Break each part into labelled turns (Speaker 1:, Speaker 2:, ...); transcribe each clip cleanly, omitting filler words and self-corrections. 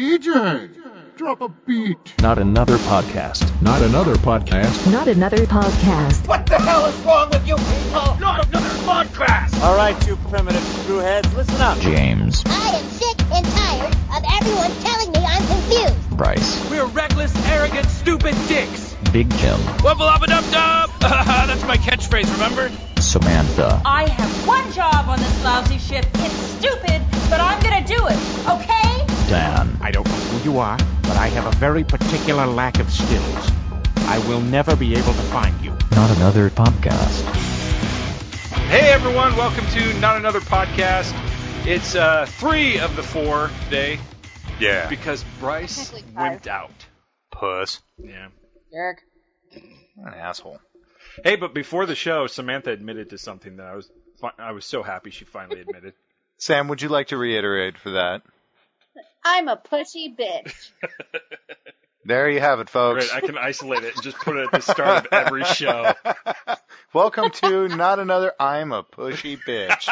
Speaker 1: DJ, drop a beat.
Speaker 2: Not another podcast.
Speaker 1: Not another podcast.
Speaker 3: Not another podcast.
Speaker 4: What the hell is wrong with you people? Not another podcast!
Speaker 5: All right, you primitive screwheads, listen up.
Speaker 2: James.
Speaker 6: I am sick and tired of everyone telling me I'm confused.
Speaker 2: Bryce.
Speaker 5: We're reckless, arrogant, stupid dicks.
Speaker 2: Big Jim.
Speaker 5: Wubba-lubba-dub-dub! That's my catchphrase, remember?
Speaker 2: Samantha.
Speaker 7: I have one job on this lousy ship. It's stupid, but I'm gonna do it, okay?
Speaker 2: Dan.
Speaker 8: I don't know who you are, but I have a very particular lack of skills. I will never be able to find you.
Speaker 2: Not another podcast.
Speaker 9: Hey everyone, welcome to Not Another Podcast. It's 3 of the 4 today.
Speaker 8: Yeah.
Speaker 9: Because Bryce wimped out.
Speaker 8: Puss.
Speaker 9: Yeah.
Speaker 7: Jerk.
Speaker 8: What an asshole.
Speaker 9: Hey, but before the show, Samantha admitted to something that I was so happy she finally admitted.
Speaker 10: Sam, would you like to reiterate for that?
Speaker 6: I'm a pushy bitch.
Speaker 10: There you have it, folks.
Speaker 9: Great, I can isolate it and just put it at the start of every show.
Speaker 10: Welcome to Not Another I'm a Pushy Bitch.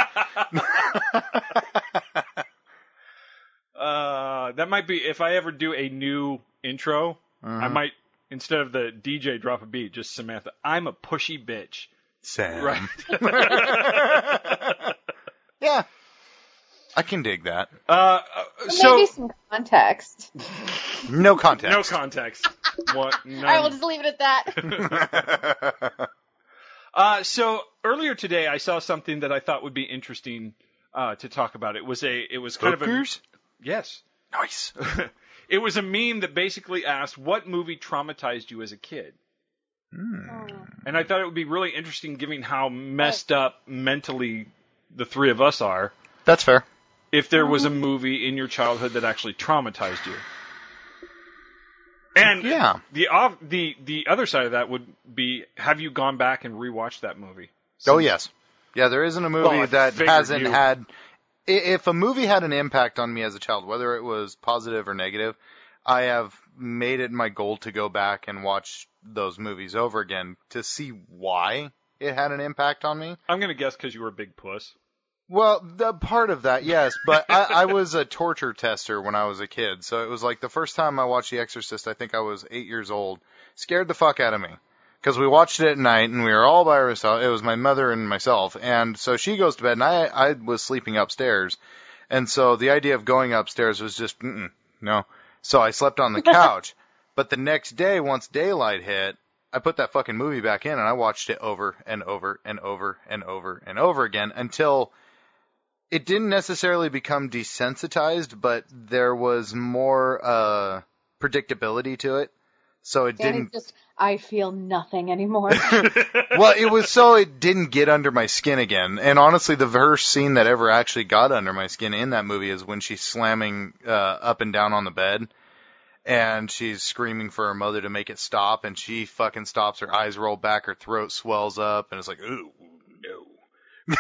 Speaker 9: That might be, if I ever do a new intro, I might, instead of the DJ drop a beat, just Samantha, I'm a pushy bitch.
Speaker 10: Sam.
Speaker 9: Right.
Speaker 10: Yeah. I can dig that.
Speaker 11: Maybe some context.
Speaker 10: No context.
Speaker 9: No context. What? None.
Speaker 11: All right, we'll just leave it at that.
Speaker 9: So earlier today, I saw something that I thought would be interesting to talk about. It was kind of a yes.
Speaker 10: Nice.
Speaker 9: It was a meme that basically asked, "What movie traumatized you as a kid?" And I thought it would be really interesting, given how messed up mentally the three of us are.
Speaker 10: That's fair.
Speaker 9: If there was a movie in your childhood that actually traumatized you. And
Speaker 10: yeah.
Speaker 9: The other side of that would be, have you gone back and rewatched that movie?
Speaker 10: Oh, yes. Yeah, there isn't a movie that hasn't had... If a movie had an impact on me as a child, whether it was positive or negative, I have made it my goal to go back and watch those movies over again to see why it had an impact on me.
Speaker 9: I'm going to guess because you were a big puss.
Speaker 10: Well, the part of that, yes, but I was a torture tester when I was a kid, so it was like the first time I watched The Exorcist, I think I was 8 years old, scared the fuck out of me, because we watched it at night, and we were all by ourselves. It was my mother and myself, and so she goes to bed, and I was sleeping upstairs, and so the idea of going upstairs was just, no, so I slept on the couch, but the next day, once daylight hit, I put that fucking movie back in, and I watched it over and over and over and over and over again, until... It didn't necessarily become desensitized, but there was more predictability to it. So it didn't...
Speaker 11: I feel nothing anymore.
Speaker 10: Well, it didn't get under my skin again. And honestly, the first scene that ever actually got under my skin in that movie is when she's slamming up and down on the bed. And she's screaming for her mother to make it stop. And she fucking stops. Her eyes roll back. Her throat swells up. And it's like, ooh, no.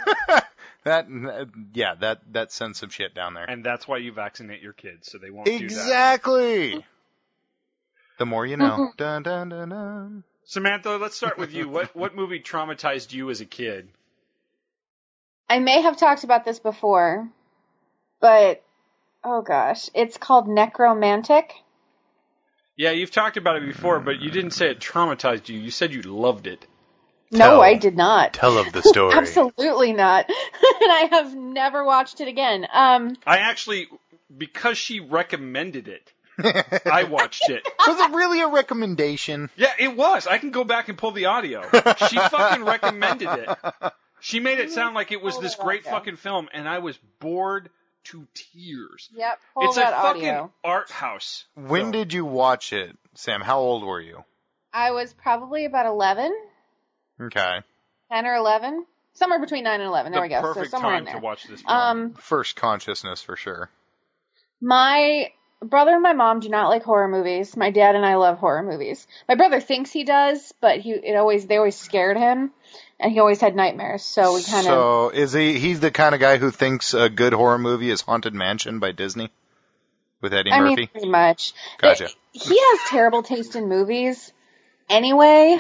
Speaker 10: That sends some shit down there.
Speaker 9: And that's why you vaccinate your kids, so they won't do that.
Speaker 10: Exactly! The more you know. Dun, dun, dun, dun.
Speaker 9: Samantha, let's start with you. What movie traumatized you as a kid?
Speaker 11: I may have talked about this before, but, oh gosh, it's called Necromantic.
Speaker 9: Yeah, you've talked about it before, but you didn't say it traumatized you. You said you loved it.
Speaker 11: No, I did not.
Speaker 10: Tell of the story.
Speaker 11: Absolutely not. And I have never watched it again.
Speaker 9: I actually, because she recommended it, I watched it.
Speaker 10: Was it really a recommendation?
Speaker 9: Yeah, it was. I can go back and pull the audio. She fucking recommended it. She made it sound like it was this great fucking film, and I was bored to tears.
Speaker 11: Yep, pull
Speaker 9: it's
Speaker 11: that
Speaker 9: a
Speaker 11: audio.
Speaker 9: fucking art house.
Speaker 10: When did you watch it, Sam? How old were you?
Speaker 11: I was probably about 11.
Speaker 10: Okay.
Speaker 11: 10 or 11. Somewhere between 9 and 11. There we go.
Speaker 9: Perfect
Speaker 11: so somewhere
Speaker 9: time
Speaker 11: in there.
Speaker 9: to watch this film.
Speaker 10: First consciousness for sure.
Speaker 11: My brother and my mom do not like horror movies. My dad and I love horror movies. My brother thinks he does, but they always scared him, and he always had nightmares. So we kind of.
Speaker 10: So is he's the kind of guy who thinks a good horror movie is Haunted Mansion by Disney with Eddie Murphy?
Speaker 11: mean, pretty much.
Speaker 10: Gotcha.
Speaker 11: He has terrible taste in movies. Anyway,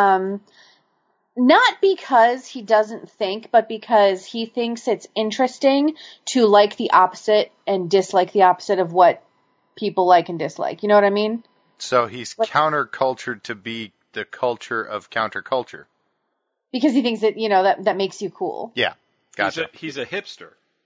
Speaker 11: not because he doesn't think, but because he thinks it's interesting to like the opposite and dislike the opposite of what people like and dislike. You know what I mean?
Speaker 10: So he's countercultured to be the culture of counterculture.
Speaker 11: Because he thinks that, that makes you cool.
Speaker 10: Yeah. Gotcha.
Speaker 9: He's a hipster.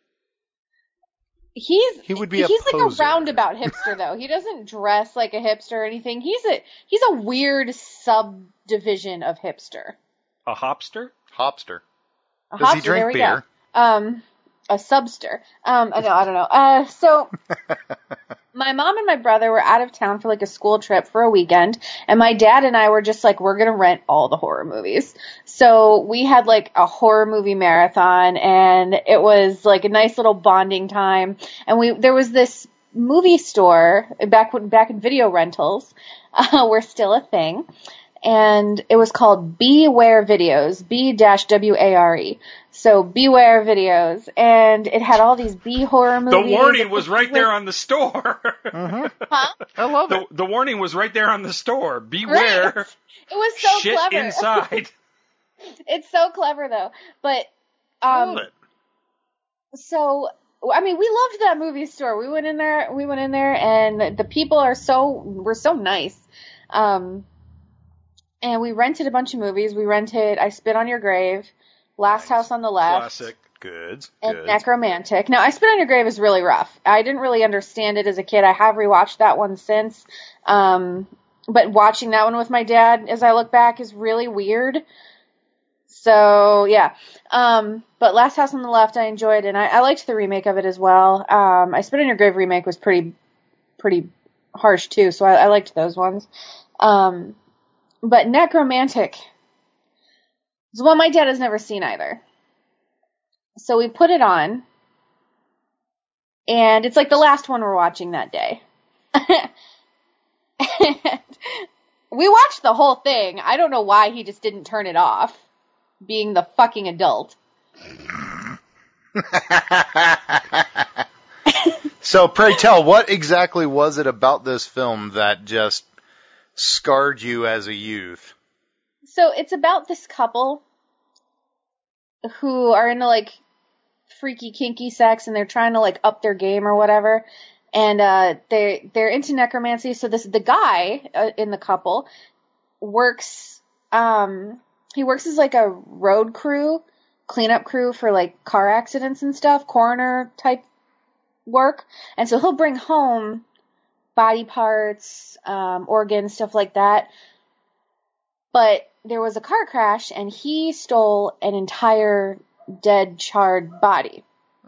Speaker 10: He would be a
Speaker 11: He's
Speaker 10: poser.
Speaker 11: like a roundabout hipster, though. He doesn't dress like a hipster or anything. He's a weird subdivision of hipster.
Speaker 9: A hopster?
Speaker 10: Hopster.
Speaker 11: A
Speaker 10: Does he
Speaker 11: hopster,
Speaker 10: drink
Speaker 11: there we
Speaker 10: beer?
Speaker 11: go. A subster. I don't know. So my mom and my brother were out of town for like a school trip for a weekend, and my dad and I were just like, we're gonna rent all the horror movies. So we had like a horror movie marathon, and it was like a nice little bonding time. And there was this movie store back in video rentals were still a thing. And it was called Beware Videos, B-W-A-R-E. So Beware Videos, and it had all these B horror movies.
Speaker 9: The warning was right there on the store.
Speaker 10: Mm-hmm.
Speaker 11: Huh?
Speaker 10: I love it.
Speaker 9: The warning was right there on the store. Beware.
Speaker 11: Right. It was so
Speaker 9: shit
Speaker 11: clever.
Speaker 9: inside.
Speaker 11: It's so clever though. But
Speaker 10: I love it.
Speaker 11: So I mean, we loved that movie store. We went in there, and the people were so nice. And we rented a bunch of movies. We rented I Spit on Your Grave, Last House on the Left.
Speaker 9: Classic.
Speaker 10: Good.
Speaker 11: And Necromantic. Now, I Spit on Your Grave is really rough. I didn't really understand it as a kid. I have rewatched that one since. But watching that one with my dad, as I look back, is really weird. So, yeah. But Last House on the Left, I enjoyed, and I liked the remake of it as well. I Spit on Your Grave remake was pretty harsh, too, so I liked those ones. But Necromantic is one my dad has never seen either. So we put it on, and it's like the last one we're watching that day. And we watched the whole thing. I don't know why he just didn't turn it off, being the fucking adult.
Speaker 10: So pray tell, what exactly was it about this film that just scarred you as a youth?
Speaker 11: So it's about this couple who are into like freaky kinky sex, and they're trying to like up their game or whatever. And they're into necromancy. So the guy in the couple works he works as like a road crew, cleanup crew for like car accidents and stuff, coroner type work. And so he'll bring home body parts, organs, stuff like that. But there was a car crash, and he stole an entire dead, charred body.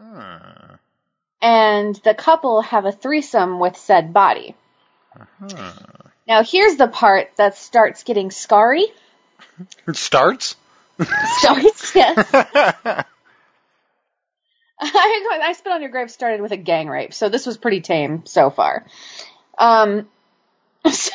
Speaker 11: And the couple have a threesome with said body. Now, here's the part that starts getting scarry.
Speaker 10: It starts?
Speaker 11: Starts, yes. I Spit on Your Grave started with a gang rape, so this was pretty tame so far. So,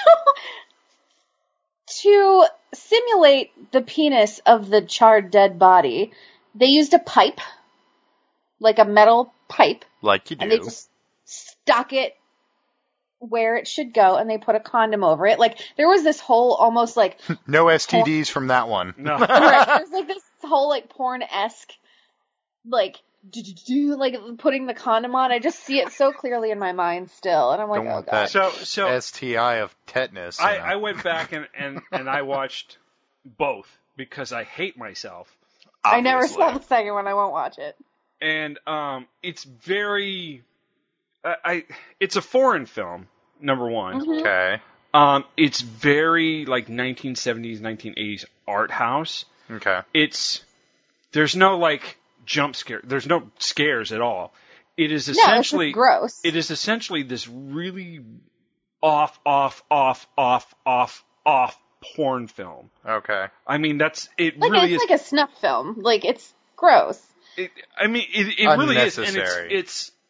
Speaker 11: to simulate the penis of the charred dead body, they used a pipe, like a metal pipe.
Speaker 10: Like you do.
Speaker 11: And they just stuck it where it should go, and they put a condom over it. Like, there was this whole almost like...
Speaker 10: No STDs from that one.
Speaker 9: No.
Speaker 11: Right, there's like this whole like porn-esque, like putting the condom on. I just see it so clearly in my mind still, and I'm like,
Speaker 10: Don't
Speaker 11: oh
Speaker 10: want
Speaker 11: god.
Speaker 10: that
Speaker 9: So
Speaker 10: STI of tetanus.
Speaker 9: I went back and I watched both because I hate myself.
Speaker 11: I never
Speaker 10: obviously.
Speaker 11: saw the second one. I won't watch it.
Speaker 9: And it's very it's a foreign film, number one.
Speaker 11: Mm-hmm.
Speaker 10: Okay.
Speaker 9: It's very like 1970s, 1980s art house.
Speaker 10: Okay.
Speaker 9: There's no like jump scare. There's no scares at all. It is
Speaker 11: No, it's
Speaker 9: essentially
Speaker 11: just gross.
Speaker 9: It is essentially this really off porn film.
Speaker 10: Okay.
Speaker 9: I mean, it
Speaker 11: Like
Speaker 9: really
Speaker 11: it's
Speaker 9: is.
Speaker 11: like a snuff film. Like, it's gross.
Speaker 9: It really is, and
Speaker 10: Unnecessary.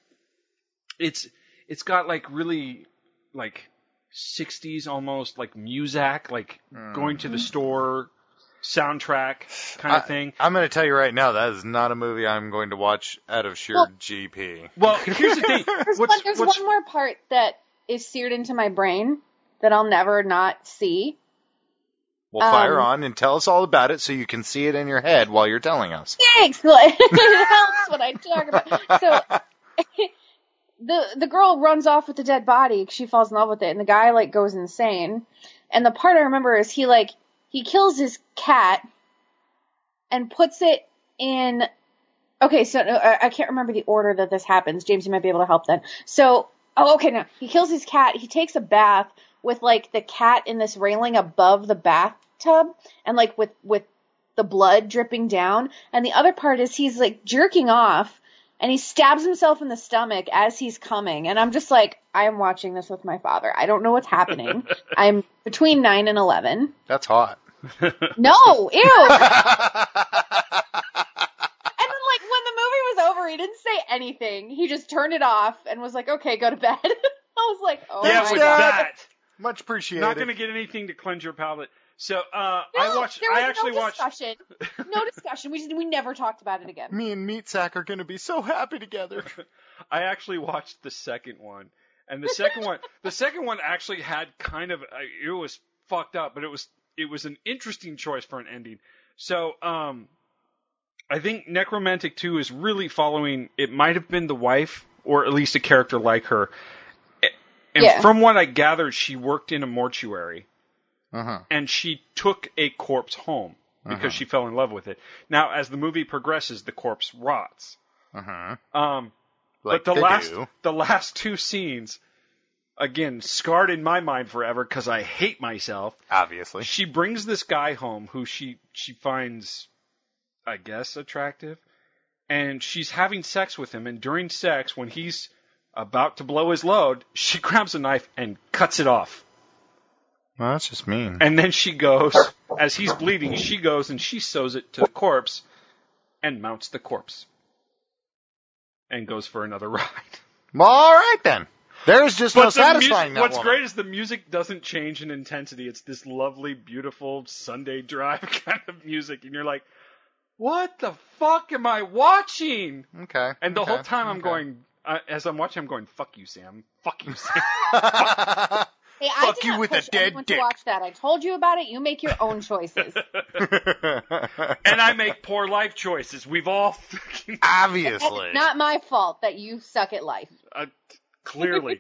Speaker 9: it's got like really like 60s almost like Muzak, like going to the store soundtrack kind of thing.
Speaker 10: I'm going to tell you right now, that is not a movie I'm going to watch out of sheer GP.
Speaker 9: Well, here's the thing.
Speaker 11: There's one more part that is seared into my brain that I'll never not see.
Speaker 10: Well, fire on and tell us all about it so you can see it in your head while you're telling us.
Speaker 11: Thanks! It helps when I talk about it. So, the girl runs off with the dead body. She falls in love with it, and the guy like goes insane. And the part I remember is he kills his cat and puts it in. Okay, so I can't remember the order that this happens. James, you might be able to help then. So, okay, no, he kills his cat. He takes a bath with like the cat in this railing above the bathtub, and like with the blood dripping down. And the other part is he's like jerking off. And he stabs himself in the stomach as he's coming. And I'm just like, I am watching this with my father. I don't know what's happening. I'm between 9 and 11.
Speaker 10: That's hot.
Speaker 11: No! Ew! And then, like, when the movie was over, he didn't say anything. He just turned it off and was like, okay, go to bed. I was like, oh
Speaker 9: yeah,
Speaker 11: my
Speaker 9: with
Speaker 11: God.
Speaker 9: that.
Speaker 10: Much appreciated.
Speaker 9: Not going to get anything to cleanse your palate. So,
Speaker 11: No,
Speaker 9: I actually watched.
Speaker 11: No discussion. We never talked about it again.
Speaker 10: Me and Meat Sack are going to be so happy together.
Speaker 9: I actually watched the second one, and the second one actually had kind of it was fucked up, but it was an interesting choice for an ending. So, I think Necromantic 2 is really following. It might have been the wife, or at least a character like her. And from what I gathered, she worked in a mortuary. And she took a corpse home because she fell in love with it. Now, as the movie progresses, the corpse rots.
Speaker 10: Like
Speaker 9: but the last two scenes, again, scarred in my mind forever because I hate myself.
Speaker 10: Obviously.
Speaker 9: She brings this guy home who she finds, I guess, attractive. And she's having sex with him. And during sex, when he's about to blow his load, she grabs a knife and cuts it off.
Speaker 10: Well, that's just mean.
Speaker 9: And then she goes, as he's bleeding, she goes and she sews it to the corpse and mounts the corpse. And goes for another ride.
Speaker 10: Well, alright then. There's just no satisfying that
Speaker 9: What's
Speaker 10: woman.
Speaker 9: great is the music doesn't change in intensity. It's this lovely, beautiful Sunday drive kind of music. And you're like, what the fuck am I watching?
Speaker 10: Okay.
Speaker 9: And the whole time I'm going, as I'm watching, I'm going, fuck you, Sam. Fuck you, Sam.
Speaker 11: Hey,
Speaker 10: Fuck
Speaker 11: I did
Speaker 10: you
Speaker 11: not
Speaker 10: with a
Speaker 11: push
Speaker 10: dead
Speaker 11: anyone
Speaker 10: dick.
Speaker 11: to watch that. I told you about it. You make your own choices.
Speaker 9: And I make poor life choices. We've all
Speaker 10: Obviously.
Speaker 11: It's not my fault that you suck at life.
Speaker 9: Clearly.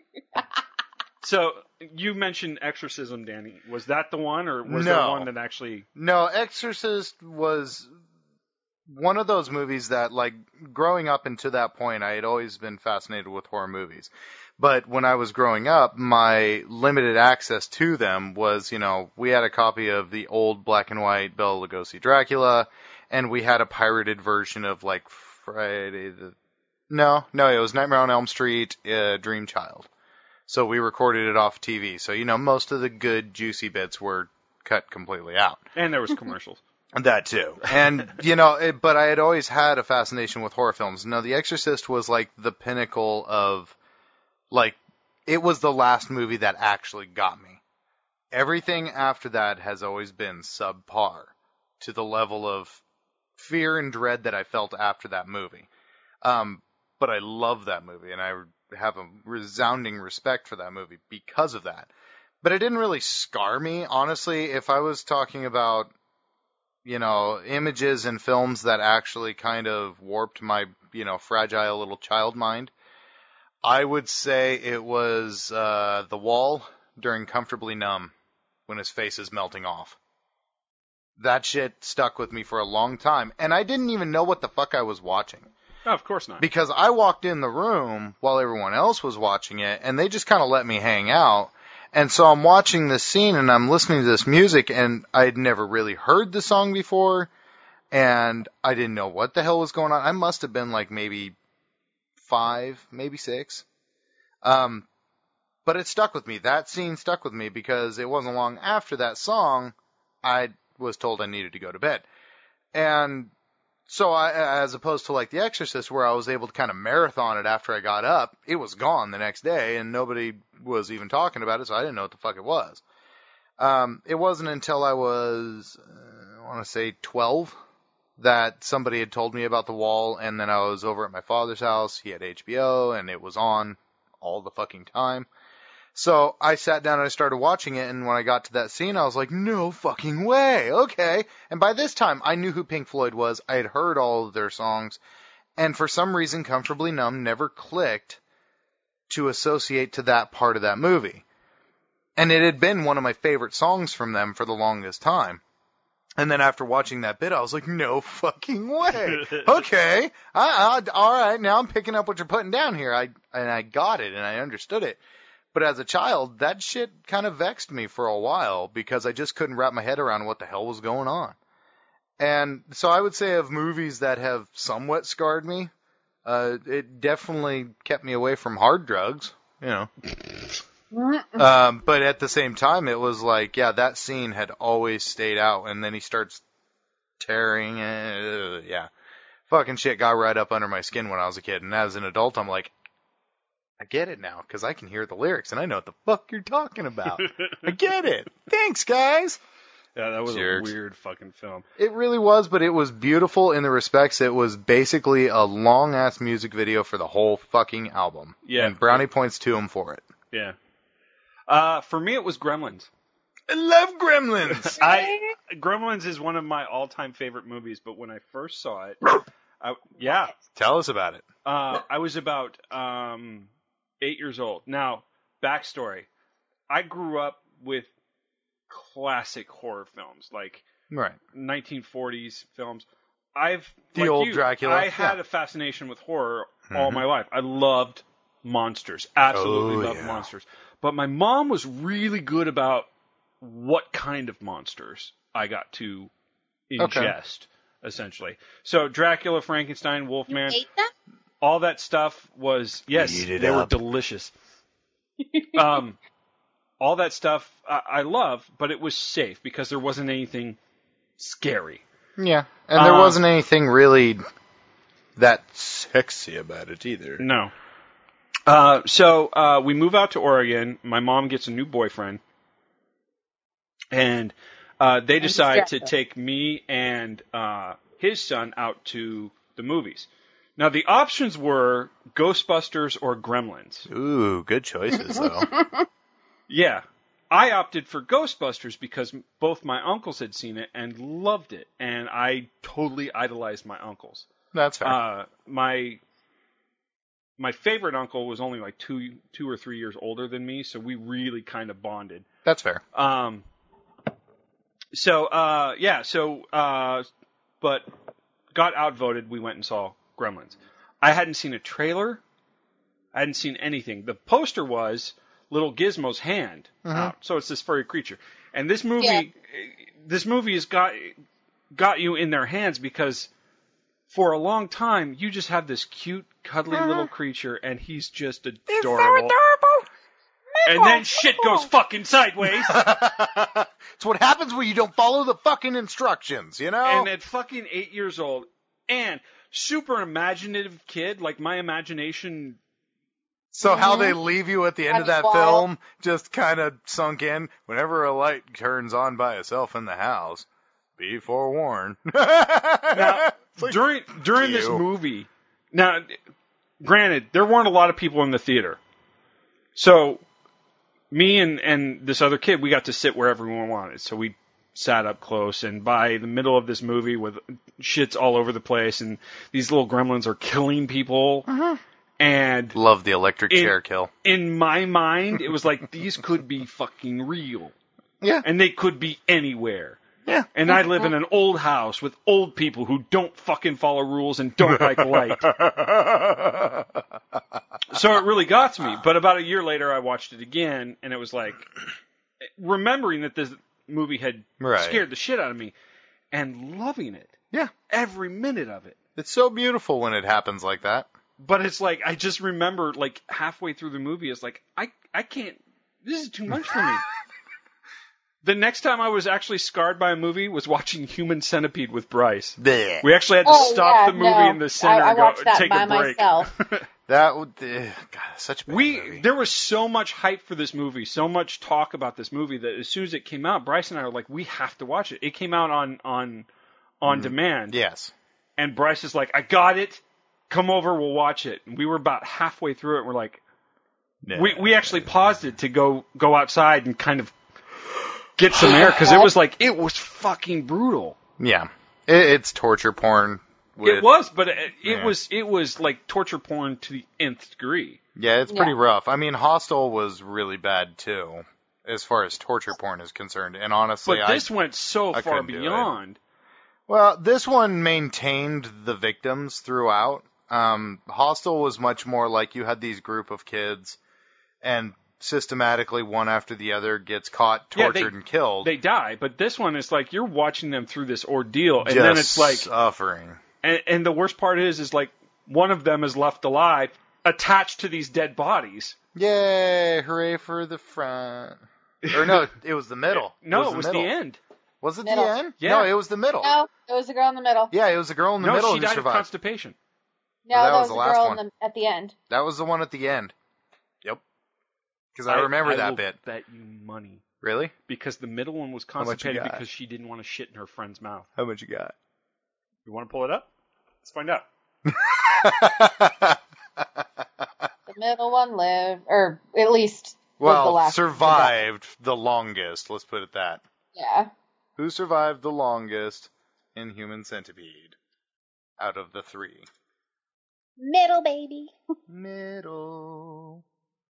Speaker 9: So, you mentioned Exorcism, Danny. Was that the one, or was there one that actually...
Speaker 10: No, Exorcist was one of those movies that, like, growing up until that point, I had always been fascinated with horror movies. But when I was growing up, my limited access to them was, we had a copy of the old black and white Bela Lugosi Dracula, and we had a pirated version of, like, No, it was Nightmare on Elm Street, Dream Child. So we recorded it off TV. So, most of the good, juicy bits were cut completely out.
Speaker 9: And there was commercials.
Speaker 10: That too. And, but I had always had a fascination with horror films. Now, The Exorcist was, like, the pinnacle of... Like, it was the last movie that actually got me. Everything after that has always been subpar to the level of fear and dread that I felt after that movie. But I love that movie, and I have a resounding respect for that movie because of that. But it didn't really scar me, honestly. If I was talking about, images and films that actually kind of warped my, fragile little child mind, I would say it was The Wall during Comfortably Numb when his face is melting off. That shit stuck with me for a long time, and I didn't even know what the fuck I was watching.
Speaker 9: Oh, of course not.
Speaker 10: Because I walked in the room while everyone else was watching it, and they just kind of let me hang out. And so I'm watching this scene, and I'm listening to this music, and I'd never really heard the song before, and I didn't know what the hell was going on. I must have been like maybe 5, maybe 6. But it stuck with me. That scene stuck with me because it wasn't long after that song I was told I needed to go to bed. And so as opposed to like The Exorcist where I was able to kind of marathon it after I got up, it was gone the next day and nobody was even talking about it, so I didn't know what the fuck it was. It wasn't until I was, I want to say 12, that somebody had told me about The Wall, and then I was over at my father's house. He had HBO, and it was on all the fucking time. So I sat down and I started watching it, and when I got to that scene, I was like, no fucking way, okay. And by this time, I knew who Pink Floyd was. I had heard all of their songs, and for some reason, Comfortably Numb never clicked to associate to that part of that movie. And it had been one of my favorite songs from them for the longest time. And then after watching that bit, I was like, no fucking way. Okay. All right. Now I'm picking up what you're putting down here. I got it and I understood it. But as a child, that shit kind of vexed me for a while because I just couldn't wrap my head around what the hell was going on. And so I would say of movies that have somewhat scarred me, it definitely kept me away from hard drugs, you know. But at the same time, it was like, yeah, that scene had always stayed out, and then he starts tearing, yeah. Fucking shit got right up under my skin when I was a kid, and as an adult, I'm like, I get it now, because I can hear the lyrics, and I know what the fuck you're talking about. I get it. Thanks, guys.
Speaker 9: Yeah, that was
Speaker 10: Jerks.
Speaker 9: a weird fucking film.
Speaker 10: It really was, but it was beautiful in the respects it was basically a long-ass music video for the whole fucking album.
Speaker 9: Yeah.
Speaker 10: And brownie points to him for it.
Speaker 9: Yeah. For me, it was Gremlins.
Speaker 10: I love Gremlins!
Speaker 9: Gremlins is one of my all-time favorite movies, but when I first saw it, yeah.
Speaker 10: Tell us about it.
Speaker 9: I was about 8 years old. Now, backstory. I grew up with classic horror films, like
Speaker 10: Right.
Speaker 9: 1940s films.
Speaker 10: The old Dracula.
Speaker 9: I had a fascination with horror all my life. I loved monsters. Absolutely loved monsters. But my mom was really good about what kind of monsters I got to ingest, essentially. So Dracula, Frankenstein, Wolfman,
Speaker 6: You ate that?
Speaker 9: all that stuff was, yes, they were delicious. All that stuff I love, but it was safe because there wasn't anything scary.
Speaker 10: Yeah. And there wasn't anything really that sexy about it either.
Speaker 9: No. So we move out to Oregon. My mom gets a new boyfriend. And they decide to take me and his son out to the movies. Now, the options were Ghostbusters or Gremlins.
Speaker 10: Ooh, good choices, though.
Speaker 9: Yeah. I opted for Ghostbusters because both my uncles had seen it and loved it. And I totally idolized my uncles.
Speaker 10: That's fair.
Speaker 9: My favorite uncle was only like 2 or 3 years older than me, so we really kind of bonded.
Speaker 10: That's fair.
Speaker 9: But got outvoted. We went and saw Gremlins. I hadn't seen a trailer. I hadn't seen anything. The poster was little Gizmo's hand out, so it's this furry creature. And this movie has got you in their hands because for a long time you just have this cute, cuddly little creature, and he's just adorable. He's so adorable. And then shit goes fucking sideways.
Speaker 10: It's what happens when you don't follow the fucking instructions, you know?
Speaker 9: And at fucking 8 years old, and super imaginative kid, like my imagination.
Speaker 10: So how they leave you at the end of that film just kind of sunk in. Whenever a light turns on by itself in the house, be forewarned.
Speaker 9: Now, during this movie, now, granted, there weren't a lot of people in the theater. So, me and this other kid, we got to sit wherever we wanted. So we sat up close, and by the middle of this movie with shits all over the place, and these little gremlins are killing people. And
Speaker 10: love the electric chair kill.
Speaker 9: In my mind, it was like, these could be fucking real.
Speaker 10: Yeah.
Speaker 9: And they could be anywhere.
Speaker 10: Yeah.
Speaker 9: And I live in an old house with old people who don't fucking follow rules and don't like light. So it really got to me. But about a year later, I watched it again, and it was like, remembering that this movie had scared the shit out of me, and loving it.
Speaker 10: Yeah.
Speaker 9: Every minute of it.
Speaker 10: It's so beautiful when it happens like that.
Speaker 9: But it's like, I just remember, like, halfway through the movie, it's like, I can't, this is too much for me. The next time I was actually scarred by a movie was watching Human Centipede with Bryce.
Speaker 10: Blech.
Speaker 9: We actually had to stop the movie in the center and go take a break.
Speaker 10: That would, God, such a bad movie.
Speaker 9: There was so much hype for this movie, so much talk about this movie that as soon as it came out, Bryce and I were like, we have to watch it. It came out on demand.
Speaker 10: Yes.
Speaker 9: And Bryce is like, I got it. Come over, we'll watch it. And we were about halfway through it, and we're like, we actually paused it to go outside and kind of get some air, because it was like, it was fucking brutal.
Speaker 10: Yeah. It's torture porn.
Speaker 9: It was, but it was like torture porn to the nth degree.
Speaker 10: Yeah, it's pretty rough. I mean, Hostel was really bad too, as far as torture porn is concerned. And honestly,
Speaker 9: But this went so far
Speaker 10: couldn't do it.
Speaker 9: beyond.
Speaker 10: Well, this one maintained the victims throughout. Hostel was much more like you had these group of kids, and systematically one after the other gets caught, tortured, and killed.
Speaker 9: They die, but this one is like you're watching them through this ordeal, and
Speaker 10: Just
Speaker 9: then it's like
Speaker 10: suffering.
Speaker 9: And the worst part is like one of them is left alive, attached to these dead bodies.
Speaker 10: Yay! Hooray for the front. Or no, it was the middle.
Speaker 9: No, it was the end.
Speaker 10: Was it
Speaker 11: Middle.
Speaker 10: the end?
Speaker 9: Yeah.
Speaker 10: No, it was the middle.
Speaker 11: No, it was the girl in the middle.
Speaker 10: Yeah, it was the girl in the middle
Speaker 9: No, she
Speaker 10: who
Speaker 9: died of
Speaker 10: survived.
Speaker 9: constipation.
Speaker 11: No,
Speaker 10: that
Speaker 11: that
Speaker 10: was
Speaker 11: was
Speaker 10: the
Speaker 11: the
Speaker 10: last
Speaker 11: girl
Speaker 10: one.
Speaker 11: at the end.
Speaker 10: That was the one at the end. Yep. Because I remember that
Speaker 9: will
Speaker 10: bit.
Speaker 9: Bet you money.
Speaker 10: Really?
Speaker 9: Because the middle one was
Speaker 10: How much you
Speaker 9: constipated
Speaker 10: got?
Speaker 9: because she didn't want to shit in her friend's mouth.
Speaker 10: How much you got?
Speaker 9: You want to pull it up? Let's find out.
Speaker 11: The middle one lived, or at least was the
Speaker 10: Well,
Speaker 11: last.
Speaker 10: survived the longest. Let's put it that.
Speaker 11: Yeah.
Speaker 10: Who survived the longest in Human Centipede out of the three?
Speaker 6: Middle baby.
Speaker 10: Middle.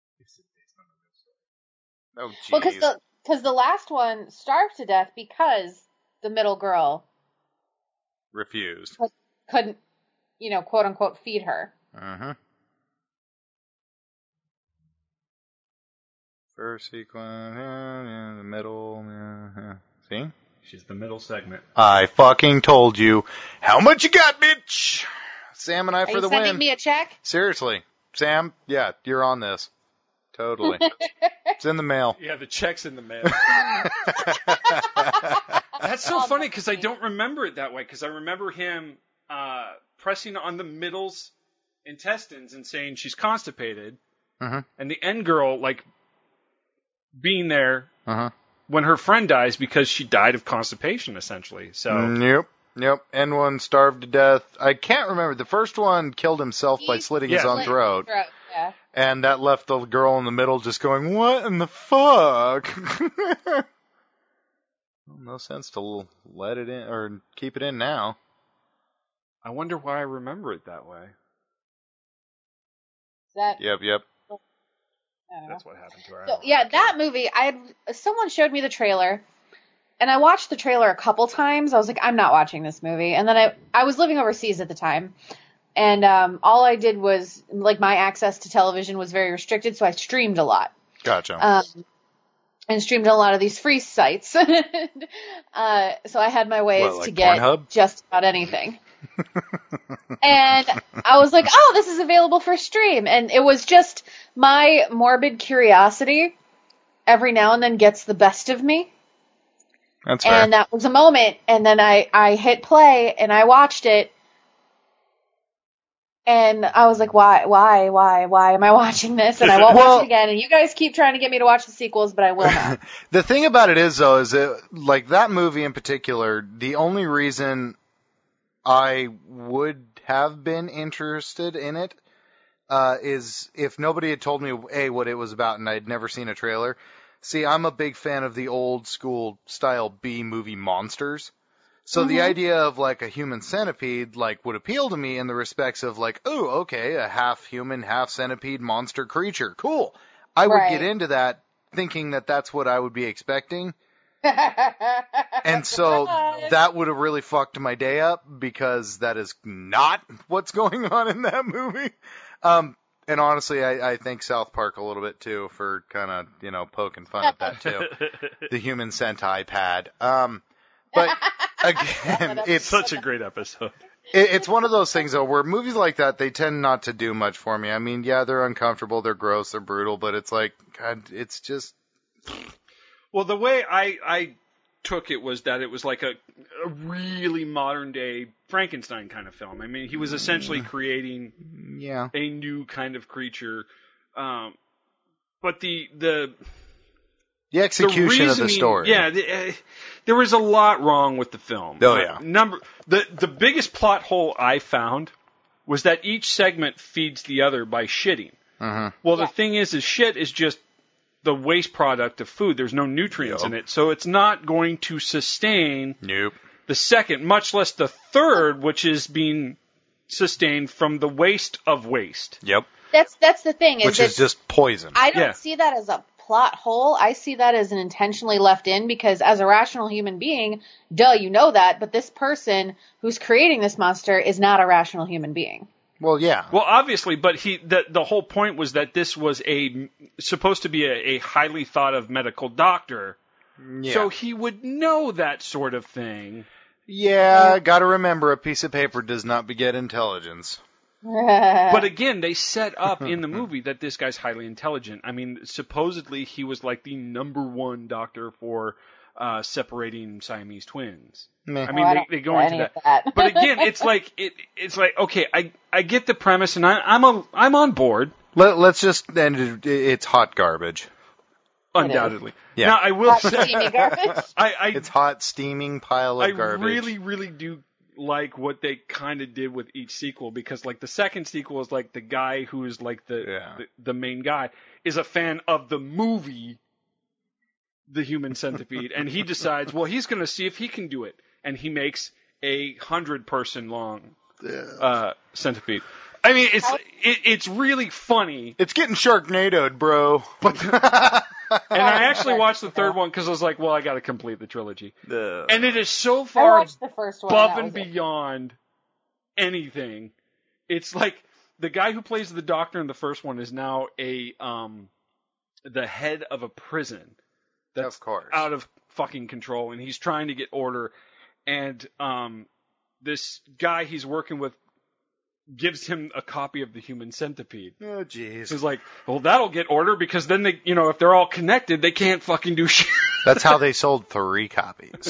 Speaker 10: Oh, jeez.
Speaker 11: Well, because the last one starved to death because the middle girl
Speaker 10: Refused.
Speaker 11: couldn't, quote unquote, feed her.
Speaker 10: Uh-huh. First sequence, in the middle. See?
Speaker 9: She's the middle segment.
Speaker 10: I fucking told you. How much you got, bitch? Sam and I
Speaker 11: Are
Speaker 10: for
Speaker 11: you
Speaker 10: the
Speaker 11: sending
Speaker 10: win.
Speaker 11: me a check?
Speaker 10: Seriously. Sam, yeah, you're on this. Totally. It's in the mail.
Speaker 9: Yeah, the check's in the mail. That's so funny because I don't remember it that way because I remember him pressing on the middle's intestines and saying she's constipated, and the end girl like being there when her friend dies because she died of constipation essentially. So
Speaker 10: Yep. End one starved to death. I can't remember. The first one killed himself by slitting his own throat.
Speaker 11: Yeah.
Speaker 10: And that left the girl in the middle just going, what in the fuck? Well, no sense to let it in or keep it in now.
Speaker 9: I wonder why I remember it that way.
Speaker 11: That.
Speaker 10: Yep.
Speaker 9: That's what happened to her.
Speaker 11: So, yeah, that movie, someone showed me the trailer, and I watched the trailer a couple times. I was like, I'm not watching this movie. And then I was living overseas at the time, and all I did was, like, my access to television was very restricted, so I streamed a lot.
Speaker 10: Gotcha.
Speaker 11: And streamed on a lot of these free sites. So I had my ways
Speaker 10: Like
Speaker 11: to get
Speaker 10: Pornhub?
Speaker 11: just about anything. And I was like, oh, this is available for stream. And it was just my morbid curiosity every now and then gets the best of me.
Speaker 10: That's fair.
Speaker 11: And that was a moment. And then I hit play and I watched it. And I was like, why am I watching this? And I won't watch it again. And you guys keep trying to get me to watch the sequels, but I will not.
Speaker 10: The thing about it is, though, is that, like, that movie in particular, the only reason I would have been interested in it is if nobody had told me, A, what it was about and I'd never seen a trailer. See, I'm a big fan of the old school style B-movie monsters. So the idea of, like, a human centipede, like, would appeal to me in the respects of, like, oh, okay, a half-human, half-centipede monster creature. Cool. I would get into that thinking that that's what I would be expecting. And so that would have really fucked my day up because that is not what's going on in that movie. And honestly, I thank South Park a little bit, too, for kind of, poking fun at that, too. The human Sentai pad. But again, it's
Speaker 9: such a great episode.
Speaker 10: It's one of those things, though, where movies like that, they tend not to do much for me. I mean, yeah, they're uncomfortable, they're gross, they're brutal, but it's like, God, it's just...
Speaker 9: Well, the way I took it was that it was like a really modern-day Frankenstein kind of film. I mean, he was essentially creating a new kind of creature. But the
Speaker 10: execution of the story.
Speaker 9: Yeah, there was a lot wrong with the film.
Speaker 10: Oh, yeah.
Speaker 9: The biggest plot hole I found was that each segment feeds the other by shitting. Well, the thing is shit is just the waste product of food. There's no nutrients in it, so it's not going to sustain the second, much less the third, which is being sustained from the waste of waste.
Speaker 10: Yep.
Speaker 11: That's the thing.
Speaker 10: Which is just poison.
Speaker 11: I don't
Speaker 9: Yeah.
Speaker 11: see that as a plot hole. I see that as an intentionally left in because as a rational human being, you know that, but this person who's creating this monster is not a rational human being.
Speaker 10: Well, yeah.
Speaker 9: Well, obviously, but the whole point was that this was supposed to be a highly thought of medical doctor,
Speaker 10: Yeah.
Speaker 9: so he would know that sort of thing.
Speaker 10: Yeah, gotta remember, a piece of paper does not beget intelligence.
Speaker 9: But again, they set up in the movie that this guy's highly intelligent. I mean, supposedly he was like the #1 doctor for separating Siamese twins.
Speaker 10: Meh.
Speaker 9: I mean, they go into that. But again, it's like okay, I get the premise, and I'm on board.
Speaker 10: Let's just end it. It's hot garbage.
Speaker 9: Undoubtedly.
Speaker 10: Yeah.
Speaker 9: Now I will
Speaker 11: Hot,
Speaker 9: say,
Speaker 11: steamy garbage.
Speaker 10: It's hot, steaming pile of garbage.
Speaker 9: I really, really do like what they kind of did with each sequel, because like the second sequel is like the guy who is like the main guy is a fan of the movie The Human Centipede, and he decides, well, he's going to see if he can do it, and he makes a 100-person long centipede. I mean, it's really funny.
Speaker 10: It's getting Sharknado'd, bro.
Speaker 9: And I actually watched the third one because I was like, well, I got to complete the trilogy. And it is so
Speaker 11: I
Speaker 9: far
Speaker 11: watched the first one.
Speaker 9: above
Speaker 11: that
Speaker 9: and
Speaker 11: was it.
Speaker 9: beyond anything. It's like the guy who plays the doctor in the first one is now the head of a prison that's
Speaker 10: Of course.
Speaker 9: out of fucking control, and he's trying to get order. And this guy he's working with gives him a copy of The Human Centipede.
Speaker 10: Oh, jeez.
Speaker 9: He's like, well, that'll get order, because then they, if they're all connected, they can't fucking do shit.
Speaker 10: That's how they sold 3 copies.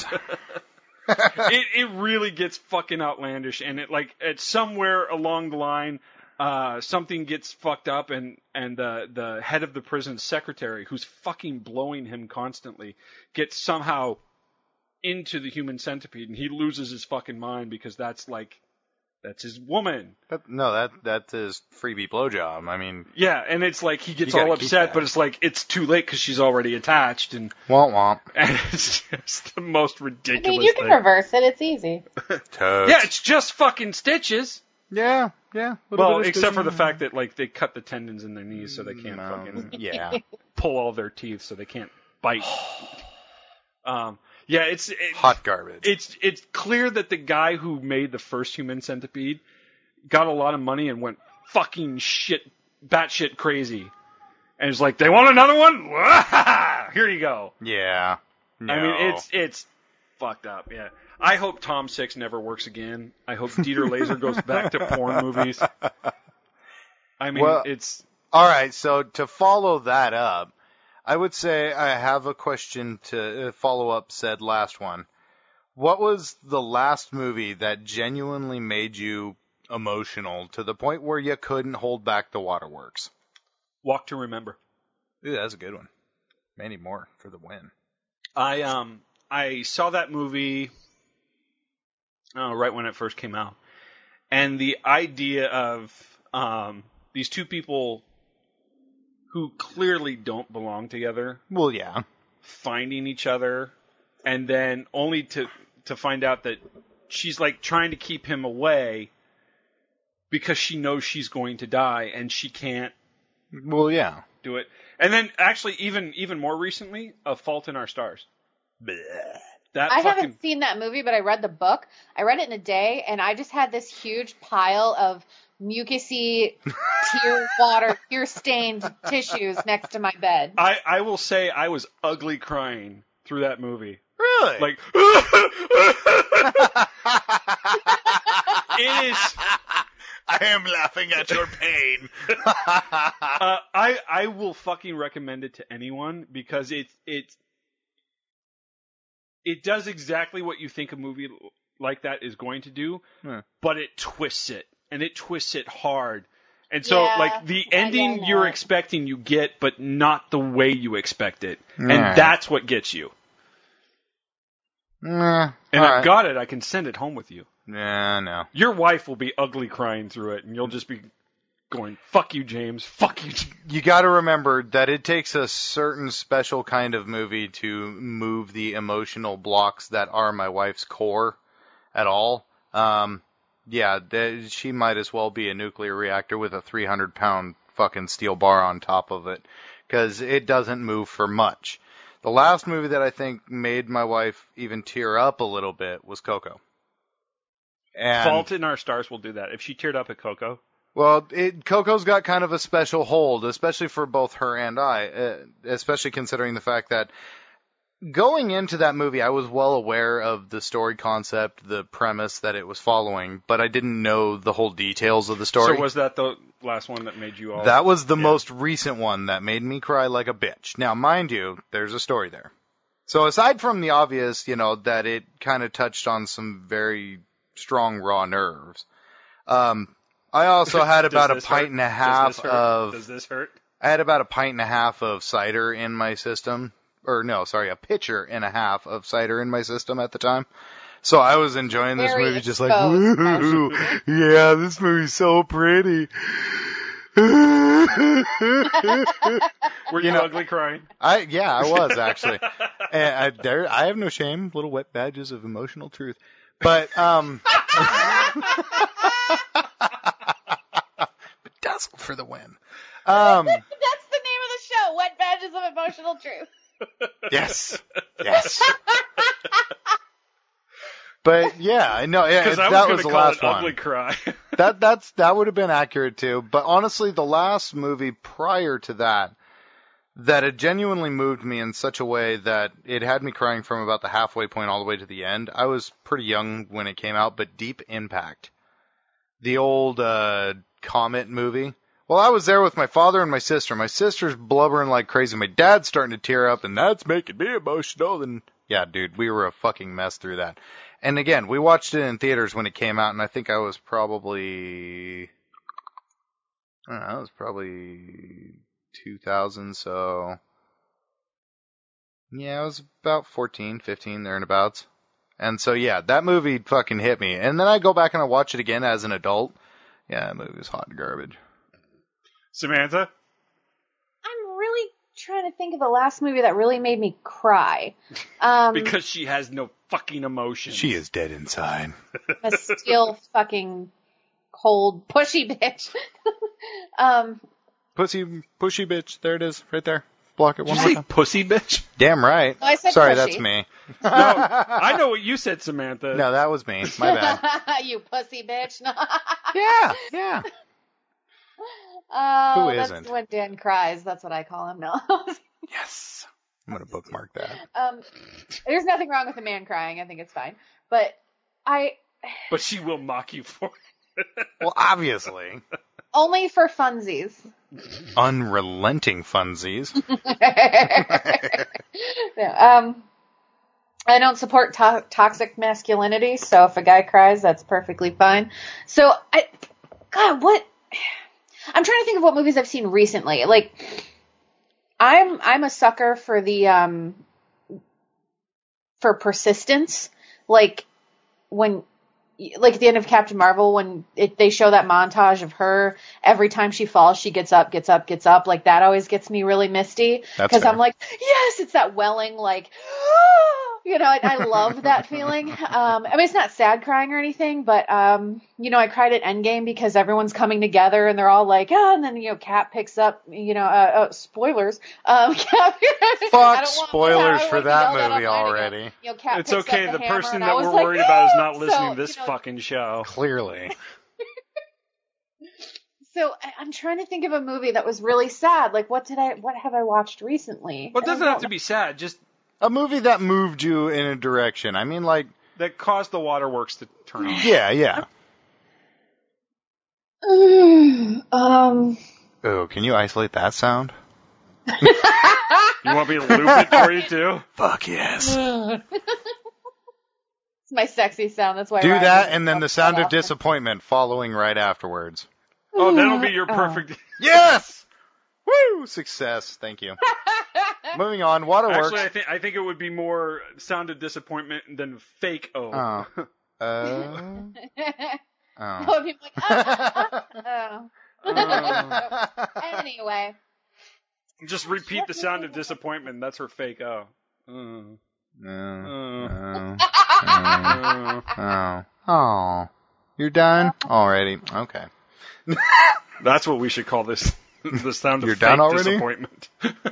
Speaker 9: It really gets fucking outlandish, and it's somewhere along the line, something gets fucked up, and the head of the prison secretary, who's fucking blowing him constantly, gets somehow into the Human Centipede, and he loses his fucking mind, because that's his woman.
Speaker 10: That's his freebie blowjob. I mean,
Speaker 9: Yeah, and it's like he gets
Speaker 10: You gotta
Speaker 9: all
Speaker 10: keep
Speaker 9: upset,
Speaker 10: that.
Speaker 9: but it's like it's too late because she's already attached, and
Speaker 10: womp
Speaker 9: it's just the most
Speaker 11: I
Speaker 9: ridiculous
Speaker 11: mean, you can
Speaker 9: thing.
Speaker 11: reverse it. It's easy.
Speaker 10: womp. Toads.
Speaker 9: Yeah, it's just fucking stitches.
Speaker 10: Yeah.
Speaker 9: Well, except for the fact that they cut the tendons in their knees so they can't fucking
Speaker 10: Yeah.
Speaker 9: pull all their teeth, so they can't bite. Yeah, it's
Speaker 10: Hot garbage.
Speaker 9: It's clear that the guy who made the first Human Centipede got a lot of money and went fucking batshit crazy, and it's like, they want another one? Here you go.
Speaker 10: Yeah. No.
Speaker 9: I mean, it's fucked up. Yeah. I hope Tom Six never works again. I hope Dieter Laser goes back to porn movies. I mean,
Speaker 10: Well-
Speaker 9: it's
Speaker 10: All right, so to follow that up, I would say I have a question to follow up said last one. What was the last movie that genuinely made you emotional to the point where you couldn't hold back the waterworks?
Speaker 9: Walk to Remember.
Speaker 10: Ooh, that's a good one. Many more for the win.
Speaker 9: I saw that movie right when it first came out, and the idea of these two people who clearly don't belong together
Speaker 10: Well, yeah.
Speaker 9: finding each other, and then only to find out that she's like trying to keep him away because she knows she's going to die and she can't
Speaker 10: Well, yeah.
Speaker 9: do it. And then actually even more recently, A Fault in Our Stars. That
Speaker 11: I
Speaker 9: fucking
Speaker 11: haven't seen that movie, but I read the book. I read it in a day, and I just had this huge pile of mucusy, tear-stained tissues next to my bed.
Speaker 9: I will say I was ugly crying through that movie.
Speaker 10: Really?
Speaker 9: Like it is.
Speaker 10: I am laughing at your pain.
Speaker 9: I will fucking recommend it to anyone because it does exactly what you think a movie like that is going to do, but it twists it, and it twists it hard. And so,
Speaker 11: Yeah,
Speaker 9: like, the ending
Speaker 11: yeah.
Speaker 9: you're expecting you get, but not the way you expect it.
Speaker 10: Nah.
Speaker 9: And that's what gets you.
Speaker 10: Nah.
Speaker 9: And
Speaker 10: All
Speaker 9: I've
Speaker 10: right.
Speaker 9: got it. I can send it home with you.
Speaker 10: Nah, no.
Speaker 9: Your wife will be ugly crying through it, and you'll just be going, fuck you, James. Fuck you.
Speaker 10: You got to remember that it takes a certain special kind of movie to move the emotional blocks that are my wife's core at all. Yeah, she might as well be a nuclear reactor with a 300-pound fucking steel bar on top of it, because it doesn't move for much. The last movie that I think made my wife even tear up a little bit was Coco. And,
Speaker 9: Fault in Our Stars will do that. If she teared up at Coco.
Speaker 10: Well, Coco's got kind of a special hold, especially for both her and I, especially considering the fact that going into that movie, I was well aware of the story concept, the premise that it was following, but I didn't know the whole details of the story.
Speaker 9: So was that the last one that made you all...
Speaker 10: That was the most recent one that made me cry like a bitch. Now, mind you, there's a story there. So aside from the obvious, that it kind of touched on some very strong raw nerves, I also had about a pint and a half of...
Speaker 9: Does this hurt?
Speaker 10: I had about a pint and a half of cider in my system. Or no, sorry, a pitcher and a half of cider in my system at the time. So I was enjoying this movie just like, woo, yeah, this movie's so pretty.
Speaker 9: Were you ugly crying?
Speaker 10: I was actually. And I have no shame, little wet badges of emotional truth. But, bedazzled for the win.
Speaker 11: That's the name of the show, Wet Badges of Emotional Truth.
Speaker 10: Yes. But yeah, no, that was the last one.
Speaker 9: Ugly cry.
Speaker 10: that would have been accurate too. But honestly, the last movie prior to that had genuinely moved me in such a way that it had me crying from about the halfway point all the way to the end. I was pretty young when it came out, but Deep Impact, the old Comet movie. Well, I was there with my father and my sister. My sister's blubbering like crazy. My dad's starting to tear up, and that's making me emotional. And yeah, dude, we were a fucking mess through that. And again, we watched it in theaters when it came out, and I think I was probably, 2000, so yeah, I was about 14, 15, thereabouts. And so yeah, that movie fucking hit me. And then I go back and I watch it again as an adult. Yeah, that movie was hot garbage.
Speaker 9: Samantha?
Speaker 11: I'm really trying to think of the last movie that really made me cry.
Speaker 9: Because she has no fucking emotion.
Speaker 10: She is dead inside.
Speaker 11: A steel fucking cold pushy bitch.
Speaker 10: Pushy bitch. There it is, right there. Block it one more
Speaker 9: Did you
Speaker 10: time.
Speaker 9: say pussy bitch?
Speaker 10: Damn right.
Speaker 11: No, I said
Speaker 10: Sorry,
Speaker 11: pushy.
Speaker 10: that's me.
Speaker 9: No, I know what you said, Samantha.
Speaker 10: No, that was me. My bad.
Speaker 11: You pussy bitch.
Speaker 10: Yeah.
Speaker 11: Oh,
Speaker 10: Who isn't?
Speaker 11: That's when Dan cries. That's what I call him now.
Speaker 10: Yes. I'm going to bookmark that.
Speaker 11: There's nothing wrong with a man crying. I think it's fine. But
Speaker 9: she will mock you for it.
Speaker 10: Well, obviously.
Speaker 11: Only for funsies.
Speaker 10: Unrelenting funsies.
Speaker 11: Yeah, I don't support toxic masculinity, so if a guy cries, that's perfectly fine. So, what? I'm trying to think of what movies I've seen recently. Like, I'm a sucker for the, for persistence. Like, at the end of Captain Marvel, when they show that montage of her, every time she falls, she gets up. Like, that always gets me really misty. Because I'm like, yes, it's that welling, like, I love that feeling. I mean, it's not sad crying or anything, but, I cried at Endgame because everyone's coming together and they're all like, and then, Cap picks up, spoilers. Cap,
Speaker 10: Fuck spoilers for that movie already.
Speaker 11: Cap
Speaker 9: it's
Speaker 11: picks
Speaker 9: okay.
Speaker 11: up
Speaker 9: The
Speaker 11: hammer,
Speaker 9: person
Speaker 11: and
Speaker 9: that
Speaker 11: I was
Speaker 9: we're
Speaker 11: like,
Speaker 9: worried about is not listening
Speaker 11: so,
Speaker 9: to this fucking show.
Speaker 10: Clearly.
Speaker 11: So I'm trying to think of a movie that was really sad. Like, what have I watched recently?
Speaker 9: Well, it doesn't have to be sad. Just
Speaker 10: a movie that moved you in a direction. I mean, like,
Speaker 9: that caused the waterworks to turn on.
Speaker 10: Yeah.
Speaker 11: Oh,
Speaker 10: can you isolate that sound?
Speaker 9: You want me to loop it for you too?
Speaker 10: Fuck yes.
Speaker 11: It's my sexy sound. That's why.
Speaker 10: Do
Speaker 11: Ryan
Speaker 10: that,
Speaker 11: doesn't
Speaker 10: and then
Speaker 11: talk
Speaker 10: the sound
Speaker 11: that
Speaker 10: of
Speaker 11: often.
Speaker 10: disappointment following right afterwards.
Speaker 9: Oh, that'll be your perfect.
Speaker 10: Yes! Woo! Success. Thank you. Moving on. Waterworks.
Speaker 9: Actually, I think it would be more sound of disappointment than fake O.
Speaker 10: Oh.
Speaker 11: I would be like, Anyway.
Speaker 9: Just repeat the sound of disappointment. That's her fake O.
Speaker 10: Oh. You're done? Already. Okay.
Speaker 9: That's what we should call this The sound of
Speaker 10: You're
Speaker 9: fake
Speaker 10: done already?
Speaker 9: disappointment.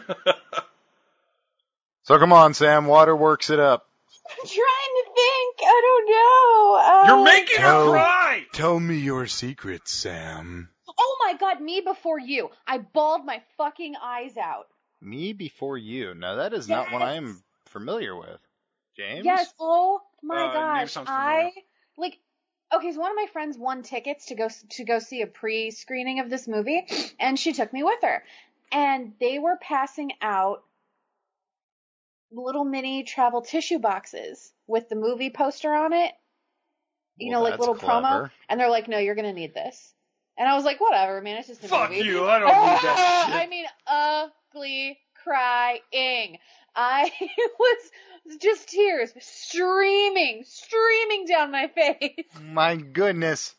Speaker 10: So come on, Sam. Water works it up.
Speaker 11: I'm trying to think. I don't know.
Speaker 9: You're making her cry!
Speaker 10: Tell me your secrets, Sam.
Speaker 11: Oh my god, Me Before You. I bawled my fucking eyes out.
Speaker 10: Me Before You. Now, that is not one I am familiar with. James?
Speaker 11: Yes, oh my
Speaker 9: Name
Speaker 11: gosh.
Speaker 9: sounds familiar.
Speaker 11: Okay, so one of my friends won tickets to go see a pre-screening of this movie, and she took me with her. And they were passing out little mini travel tissue boxes with the movie poster on it. You know, like
Speaker 10: that's
Speaker 11: little
Speaker 10: clever.
Speaker 11: promo. And they're like, no, you're going to need this. And I was like, whatever, man, it's just a
Speaker 9: Fuck
Speaker 11: movie.
Speaker 9: you, I don't need that shit.
Speaker 11: I mean, ugly crying. I was just tears streaming down my face.
Speaker 10: My goodness.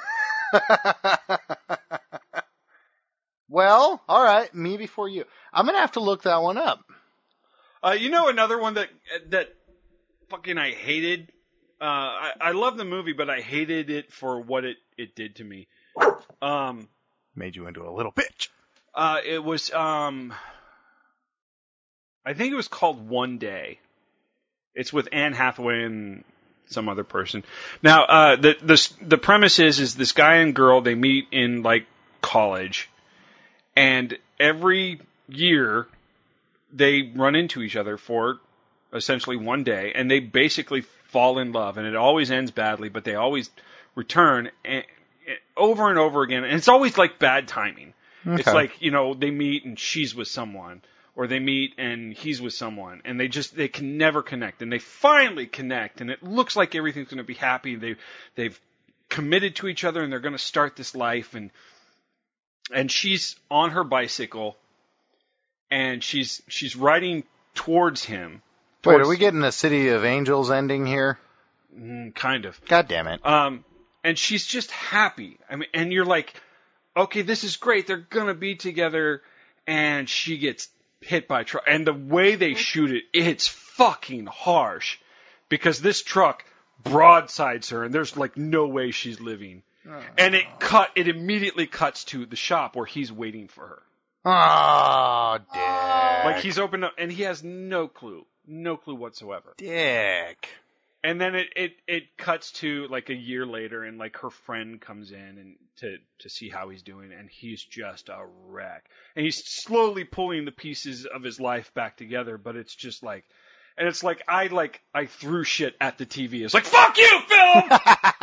Speaker 10: Well, all right. Me Before You. I'm going to have to look that one up.
Speaker 9: You know another one that fucking I hated? I love the movie, but I hated it for what it did to me.
Speaker 10: Made you into a little bitch.
Speaker 9: It was, I think it was called One Day. It's with Anne Hathaway and some other person. Now, the premise is this guy and girl, they meet in, like, college. And every year, they run into each other for essentially one day. And they basically fall in love. And it always ends badly, but they always return over and over again. And it's always, like, bad timing. Okay. It's like, you know, they meet and she's with someone. Or they meet and he's with someone, and they can never connect, and they finally connect, and it looks like everything's going to be happy. They've committed to each other, and they're going to start this life, and she's on her bicycle, and she's riding towards him.
Speaker 10: Wait, are we getting a City of Angels ending here?
Speaker 9: Kind of.
Speaker 10: God damn it.
Speaker 9: And she's just happy. I mean, and you're like, okay, this is great. They're going to be together, and she gets hit by a truck, and the way they shoot it, it's fucking harsh, because this truck broadsides her, and there's like no way she's living. And it immediately cuts to the shop where he's waiting for her.
Speaker 10: Oh, dick.
Speaker 9: Like he's opened up, and he has no clue whatsoever.
Speaker 10: Dick.
Speaker 9: And then it cuts to like a year later, and like her friend comes in and to see how he's doing, and he's just a wreck. And he's slowly pulling the pieces of his life back together, but it's just like, and it's like I threw shit at the TV. It's like, fuck you, film!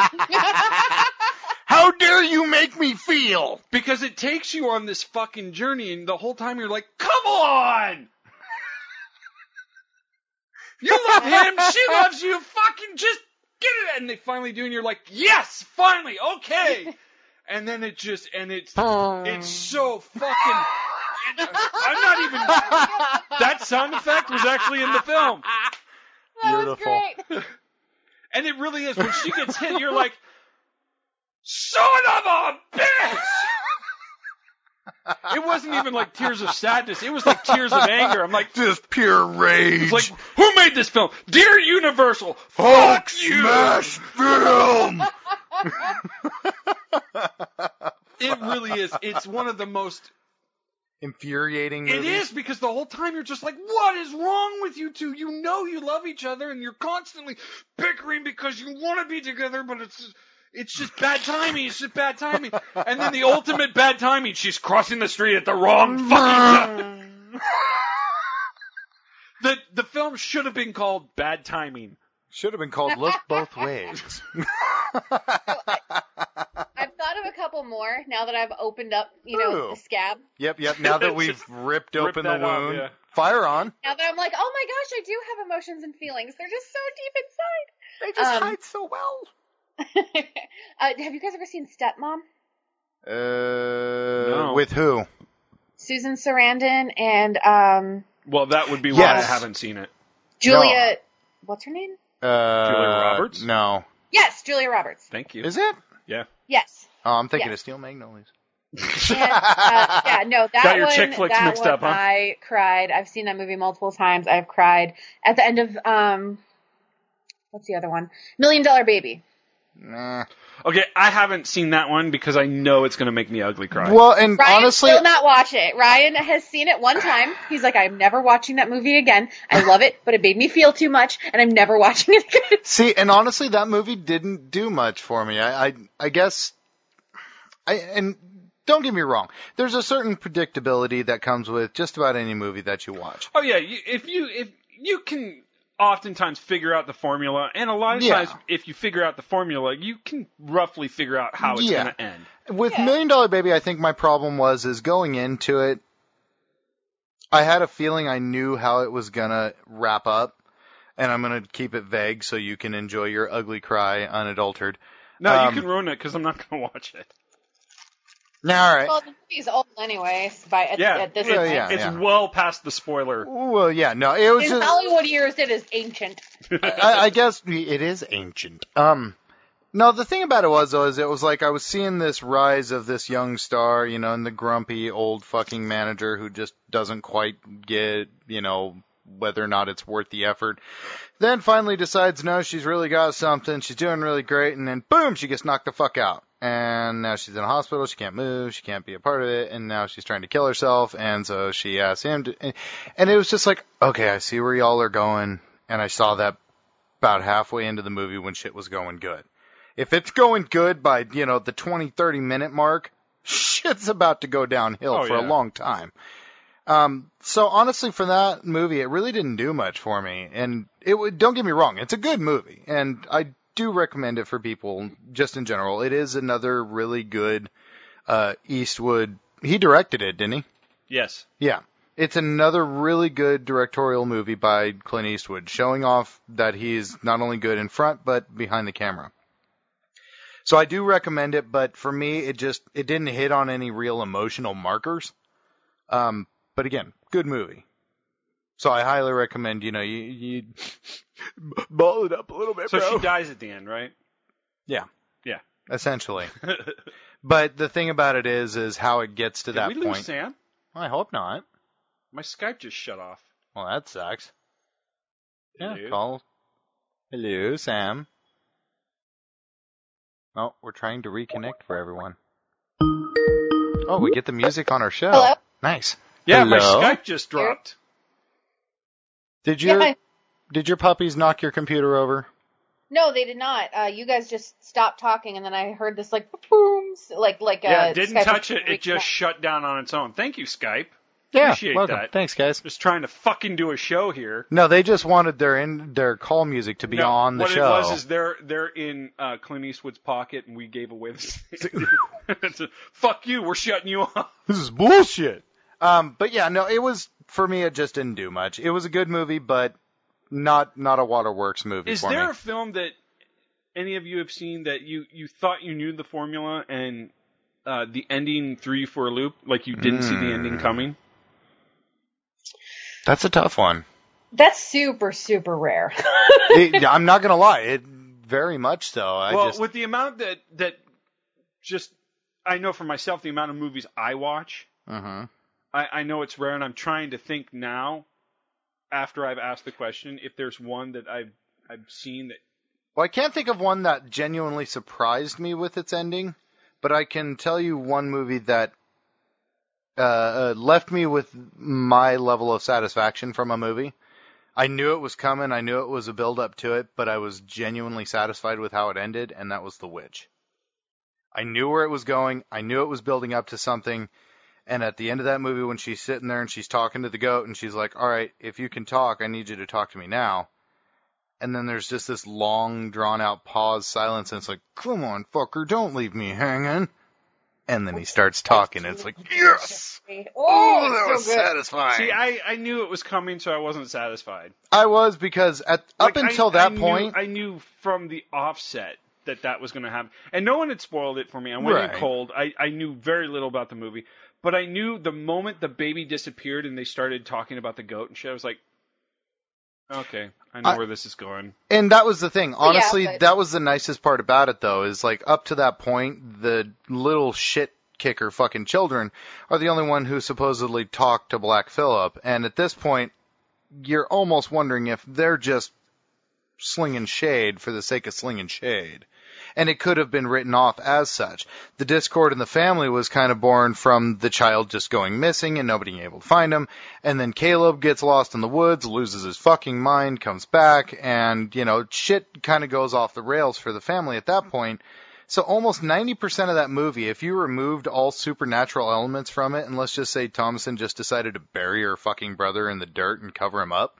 Speaker 10: How dare you make me feel?
Speaker 9: Because it takes you on this fucking journey, and the whole time you're like, come on! You love him, she loves you, fucking just get it. And they finally do, and you're like, yes, finally, okay. And then it's so fucking, I'm not even, that sound effect was actually in the film.
Speaker 10: Beautiful.
Speaker 11: Great.
Speaker 9: And it really is, when she gets hit, you're like, son of a bitch! It wasn't even like tears of sadness. It was like tears of anger. I'm like,
Speaker 10: just pure rage.
Speaker 9: It's like, who made this film? Dear Universal, fuck you!
Speaker 10: Smash film!
Speaker 9: It really is. It's one of the most
Speaker 10: infuriating movies.
Speaker 9: It is, because the whole time you're just like, what is wrong with you two? You know you love each other, and you're constantly bickering because you want to be together, but it's just bad timing. It's just bad timing. And then the ultimate bad timing, she's crossing the street at the wrong fucking time. The film should have been called Bad Timing.
Speaker 10: Should have been called Look Both Ways.
Speaker 11: I've thought of a couple more now that I've opened up, the scab.
Speaker 10: Yep. Now that we've ripped open the wound.
Speaker 9: Up, yeah.
Speaker 10: Fire on.
Speaker 11: Now that I'm like, oh my gosh, I do have emotions and feelings. They're just so deep inside.
Speaker 10: They just hide so well.
Speaker 11: Have you guys ever seen Stepmom?
Speaker 9: No.
Speaker 10: With who?
Speaker 11: Susan Sarandon and
Speaker 9: Well, that would be why I haven't seen it.
Speaker 11: Julia. No. What's her name?
Speaker 9: Julia Roberts?
Speaker 10: No.
Speaker 11: Yes, Julia Roberts.
Speaker 9: Thank you.
Speaker 10: Is it?
Speaker 9: Yeah.
Speaker 11: Yes.
Speaker 10: Oh, I'm thinking of Steel Magnolias.
Speaker 11: And, no, that
Speaker 9: Got your
Speaker 11: one,
Speaker 9: chick flicks
Speaker 11: that
Speaker 9: mixed
Speaker 11: one
Speaker 9: up, huh?
Speaker 11: I cried. I've seen that movie multiple times. I've cried at the end of what's the other one? $1 Million Baby.
Speaker 10: nah.
Speaker 9: Okay, I haven't seen that one because I know it's going to make me ugly cry.
Speaker 10: Well, and
Speaker 11: Ryan
Speaker 10: honestly,
Speaker 11: will not watch it. Ryan has seen it one time. He's like, I'm never watching that movie again. I love it, but it made me feel too much, and I'm never watching it again.
Speaker 10: see, and honestly, that movie didn't do much for me. I guess, and don't get me wrong, there's a certain predictability that comes with just about any movie that you watch.
Speaker 9: Oh yeah, if you can oftentimes figure out the formula, and a lot of times if you figure out the formula, you can roughly figure out how it's going to end.
Speaker 10: With $1 Million Baby, I think my problem is going into it, I had a feeling I knew how it was going to wrap up, and I'm going to keep it vague so you can enjoy your ugly cry unadulterated.
Speaker 9: No, you can ruin it because I'm not going to watch it.
Speaker 10: No, all right.
Speaker 11: Well, the movie's old anyways. At this point.
Speaker 9: It's well past the spoiler.
Speaker 10: Well, yeah, no, it was
Speaker 11: In
Speaker 10: just...
Speaker 11: Hollywood years, it is ancient.
Speaker 10: I guess it is ancient. No, the thing about it was it was like I was seeing this rise of this young star, you know, and the grumpy old fucking manager who just doesn't quite get, you know, whether or not it's worth the effort. Then finally decides, no, she's really got something, she's doing really great, and then boom, she gets knocked the fuck out. And now she's in a hospital, she can't move, she can't be a part of it, and now she's trying to kill herself, and so she asks him to, and it was just like, okay, I see where y'all are going, and I saw that about halfway into the movie when shit was going good. If it's going good by, you know, the 20, 30 minute mark, shit's about to go downhill for a long time. So honestly, for that movie, it really didn't do much for me, and don't get me wrong, it's a good movie, and I do recommend it for people just in general. It is another really good Eastwood. He directed it, didn't he?
Speaker 9: Yes.
Speaker 10: Yeah. It's another really good directorial movie by Clint Eastwood, showing off that he's not only good in front but behind the camera. So I do recommend it, but for me it didn't hit on any real emotional markers. But again, good movie. So I highly recommend, you know, you ball it up a little bit,
Speaker 9: so
Speaker 10: bro.
Speaker 9: she dies at the end, right?
Speaker 10: Yeah.
Speaker 9: Yeah.
Speaker 10: Essentially. But the thing about it is how it gets to that
Speaker 9: Did we
Speaker 10: point.
Speaker 9: lose Sam?
Speaker 10: I hope not.
Speaker 9: My Skype just shut off.
Speaker 10: Well, that sucks.
Speaker 9: Hello.
Speaker 10: Yeah, call. Hello, Sam. Oh, we're trying to reconnect for everyone. Oh, we get the music on our show.
Speaker 11: Hello?
Speaker 10: Nice.
Speaker 9: Yeah,
Speaker 10: Hello?
Speaker 9: my Skype just dropped.
Speaker 10: Did your puppies knock your computer over?
Speaker 11: No, they did not. You guys just stopped talking, and then I heard this like boom, like
Speaker 9: didn't
Speaker 11: Skype
Speaker 9: touch it. It just shut down on its own. Thank you, Skype.
Speaker 10: Yeah,
Speaker 9: Appreciate
Speaker 10: welcome.
Speaker 9: that.
Speaker 10: Thanks, guys.
Speaker 9: Just trying to fucking do a show here.
Speaker 10: No, they just wanted their call music to be on the show.
Speaker 9: What it was is they're in Clint Eastwood's pocket, and we gave away the. Fuck you, we're shutting you off.
Speaker 10: This is bullshit. But yeah, no, it was, for me, it just didn't do much. It was a good movie, but not a Waterworks movie
Speaker 9: Is
Speaker 10: for me.
Speaker 9: there a film that any of you have seen that you thought you knew the formula and the ending threw you for a loop, like you didn't see the ending coming?
Speaker 10: That's a tough one.
Speaker 11: That's super, super rare.
Speaker 10: I'm not gonna lie, it very much so.
Speaker 9: With the amount that just, I know for myself, the amount of movies I watch, I know it's rare, and I'm trying to think now, after I've asked the question, if there's one that I've seen that.
Speaker 10: Well, I can't think of one that genuinely surprised me with its ending, but I can tell you one movie that left me with my level of satisfaction from a movie. I knew it was coming, I knew it was a build-up to it, but I was genuinely satisfied with how it ended, and that was The Witch. I knew where it was going, I knew it was building up to something, and at the end of that movie, when she's sitting there and she's talking to the goat, and she's like, alright, if you can talk, I need you to talk to me now. And then there's just this long, drawn-out pause, silence, and it's like, come on, fucker, don't leave me hanging. And then he starts talking, and it's like, yes! Oh, that was satisfying.
Speaker 9: See, I knew it was coming, so I wasn't satisfied.
Speaker 10: I was, because up until that point...
Speaker 9: I knew from the offset that was going to happen. And no one had spoiled it for me. I went in cold. I knew very little about the movie. But I knew the moment the baby disappeared and they started talking about the goat and shit, I was like, okay, I know where this is going.
Speaker 10: And that was the thing. Honestly, that was the nicest part about it, though, is like up to that point, the little shit kicker fucking children are the only one who supposedly talked to Black Phillip. And at this point, you're almost wondering if they're just slinging shade for the sake of slinging shade. And it could have been written off as such. The discord in the family was kind of born from the child just going missing and nobody being able to find him. And then Caleb gets lost in the woods, loses his fucking mind, comes back, and, shit kind of goes off the rails for the family at that point. So almost 90% of that movie, if you removed all supernatural elements from it, and let's just say Thomasin just decided to bury her fucking brother in the dirt and cover him up,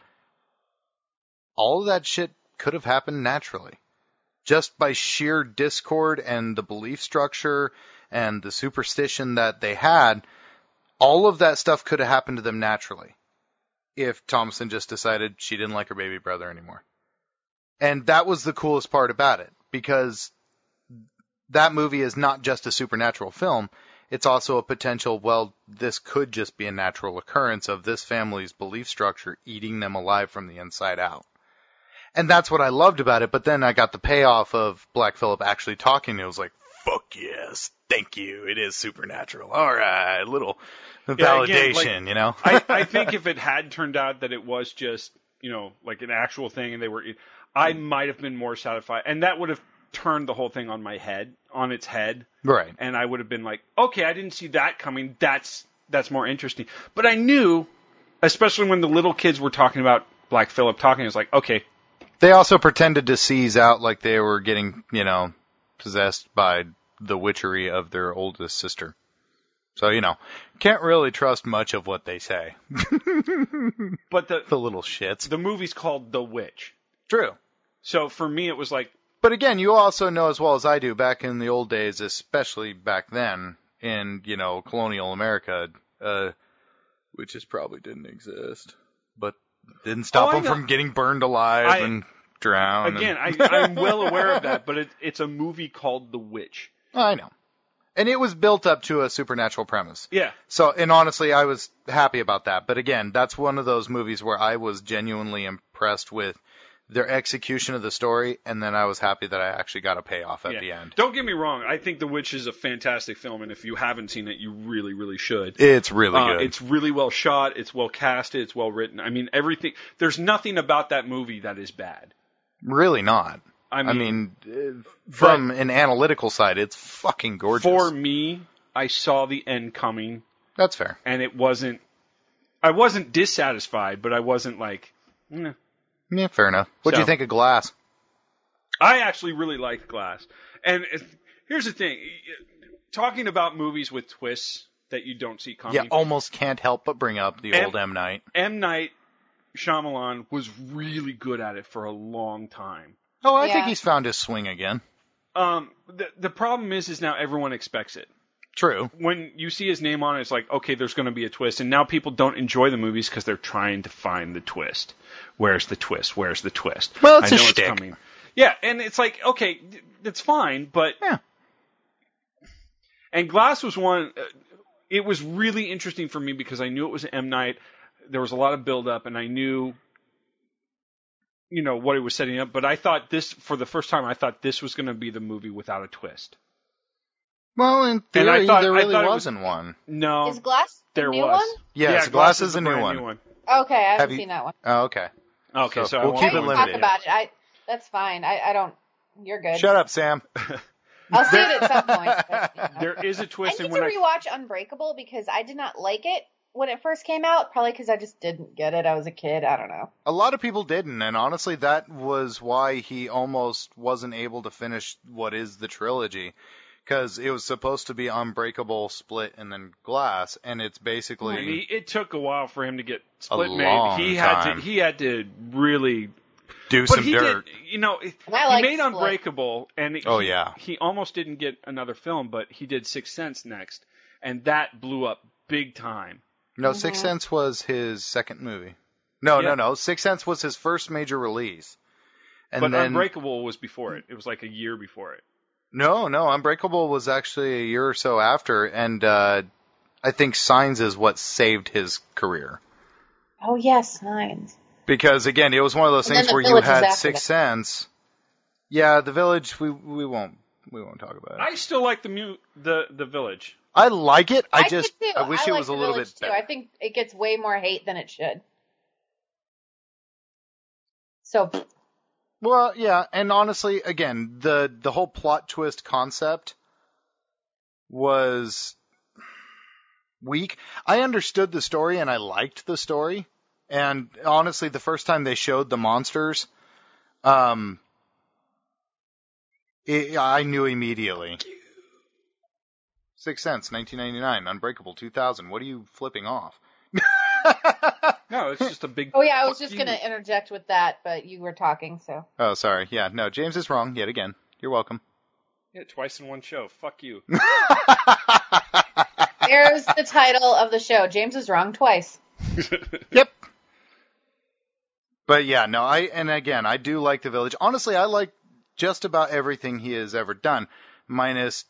Speaker 10: all of that shit could have happened naturally. Just by sheer discord and the belief structure and the superstition that they had, all of that stuff could have happened to them naturally. If Thomasin just decided she didn't like her baby brother anymore. And that was the coolest part about it, because that movie is not just a supernatural film. It's also a potential, this could just be a natural occurrence of this family's belief structure eating them alive from the inside out. And that's what I loved about it, but then I got the payoff of Black Phillip actually talking, and it was like, fuck yes, thank you, it is supernatural. Alright, little validation,
Speaker 9: I think if it had turned out that it was just, like an actual thing and I might have been more satisfied, and that would have turned the whole thing on its head.
Speaker 10: Right.
Speaker 9: And I would have been like, okay, I didn't see that coming. That's more interesting. But I knew, especially when the little kids were talking about Black Phillip talking, I was like, okay.
Speaker 10: They also pretended to seize out like they were getting, possessed by the witchery of their oldest sister. So, can't really trust much of what they say.
Speaker 9: But
Speaker 10: the little shits.
Speaker 9: The movie's called The Witch.
Speaker 10: True.
Speaker 9: So for me, it was like,
Speaker 10: but again, you also know as well as I do, back in the old days, especially back then in, colonial America, witches probably didn't exist, but didn't stop them from getting burned alive and drowned.
Speaker 9: Again, I'm well aware of that, but it's a movie called The Witch.
Speaker 10: I know. And it was built up to a supernatural premise.
Speaker 9: Yeah.
Speaker 10: So, and honestly, I was happy about that. But again, that's one of those movies where I was genuinely impressed with their execution of the story, and then I was happy that I actually got a payoff at the end.
Speaker 9: Don't get me wrong. I think The Witch is a fantastic film, and if you haven't seen it, you really, really should.
Speaker 10: It's really good.
Speaker 9: It's really well shot. It's well casted. It's well written. I mean, everything. There's nothing about that movie that is bad.
Speaker 10: Really not. I mean, from an analytical side, it's fucking gorgeous.
Speaker 9: For me, I saw the end coming.
Speaker 10: That's fair.
Speaker 9: And I wasn't dissatisfied, but I wasn't like,
Speaker 10: Yeah, fair enough. What do you think of Glass?
Speaker 9: I actually really liked Glass. And here's the thing. Talking about movies with twists that you don't see coming.
Speaker 10: Yeah, almost can't help but bring up the old M. Night.
Speaker 9: M. Night Shyamalan was really good at it for a long time.
Speaker 10: Oh, I think he's found his swing again.
Speaker 9: The problem is now everyone expects it.
Speaker 10: True.
Speaker 9: When you see his name on it, it's like, okay, there's going to be a twist. And now people don't enjoy the movies because they're trying to find the twist. Where's the twist? Where's the twist?
Speaker 10: Well, it's a shtick. It's coming.
Speaker 9: Yeah, and it's like, okay, that's fine, but...
Speaker 10: Yeah.
Speaker 9: And Glass was one... it was really interesting for me because I knew it was M. Night. There was a lot of build-up, and I knew... what it was setting up. But I thought for the first time, I thought this was going to be the movie without a twist.
Speaker 10: Well, in theory, there really wasn't one.
Speaker 9: No.
Speaker 11: Is Glass the new one?
Speaker 10: Yes, Glass is a new one.
Speaker 11: Okay, I haven't seen that one.
Speaker 10: Oh, okay.
Speaker 9: Okay, so
Speaker 10: we'll keep it limited.
Speaker 11: Talk about it. That's fine. I don't. You're good.
Speaker 10: Shut up, Sam.
Speaker 11: I'll see it at some point. But,
Speaker 9: There is a twist.
Speaker 11: I need to rewatch Unbreakable because I did not like it when it first came out. Probably because I just didn't get it. I was a kid. I don't know.
Speaker 10: A lot of people didn't, and honestly, that was why he almost wasn't able to finish what is the trilogy. Because it was supposed to be Unbreakable, Split, and then Glass, and it's basically...
Speaker 9: it took a while for him to get Split made. He had to really...
Speaker 10: do some dirt.
Speaker 9: He made Unbreakable, and he almost didn't get another film, but he did Sixth Sense next, and that blew up big time.
Speaker 10: No, Sixth Sense was his second movie. No. Sixth Sense was his first major release.
Speaker 9: But then Unbreakable was before it. It was like a year before it.
Speaker 10: No, Unbreakable was actually a year or so after, and I think Signs is what saved his career.
Speaker 11: Oh, yes, Signs.
Speaker 10: Because, again, it was one of those things where you had Sixth Sense. Yeah, The Village, we won't talk about it.
Speaker 9: I still like the Village.
Speaker 10: I like it, I wish it
Speaker 11: like
Speaker 10: was a little bit better.
Speaker 11: I think it gets way more hate than it should. So...
Speaker 10: Well, yeah, and honestly, again, the whole plot twist concept was weak. I understood the story and I liked the story. And honestly, the first time they showed the monsters, I knew immediately. Sixth Sense, 1999, Unbreakable, 2000. What are you flipping off?
Speaker 9: No, it's just a big.
Speaker 11: Oh yeah, I was just gonna interject with that, but you were talking, so.
Speaker 10: Oh, sorry. Yeah, no, James is wrong yet again. You're welcome.
Speaker 9: Yeah, twice in one show. Fuck you.
Speaker 11: There's the title of the show. James is wrong twice.
Speaker 10: Yep. But yeah, no, I do like The Village. Honestly, I like just about everything he has ever done, minus,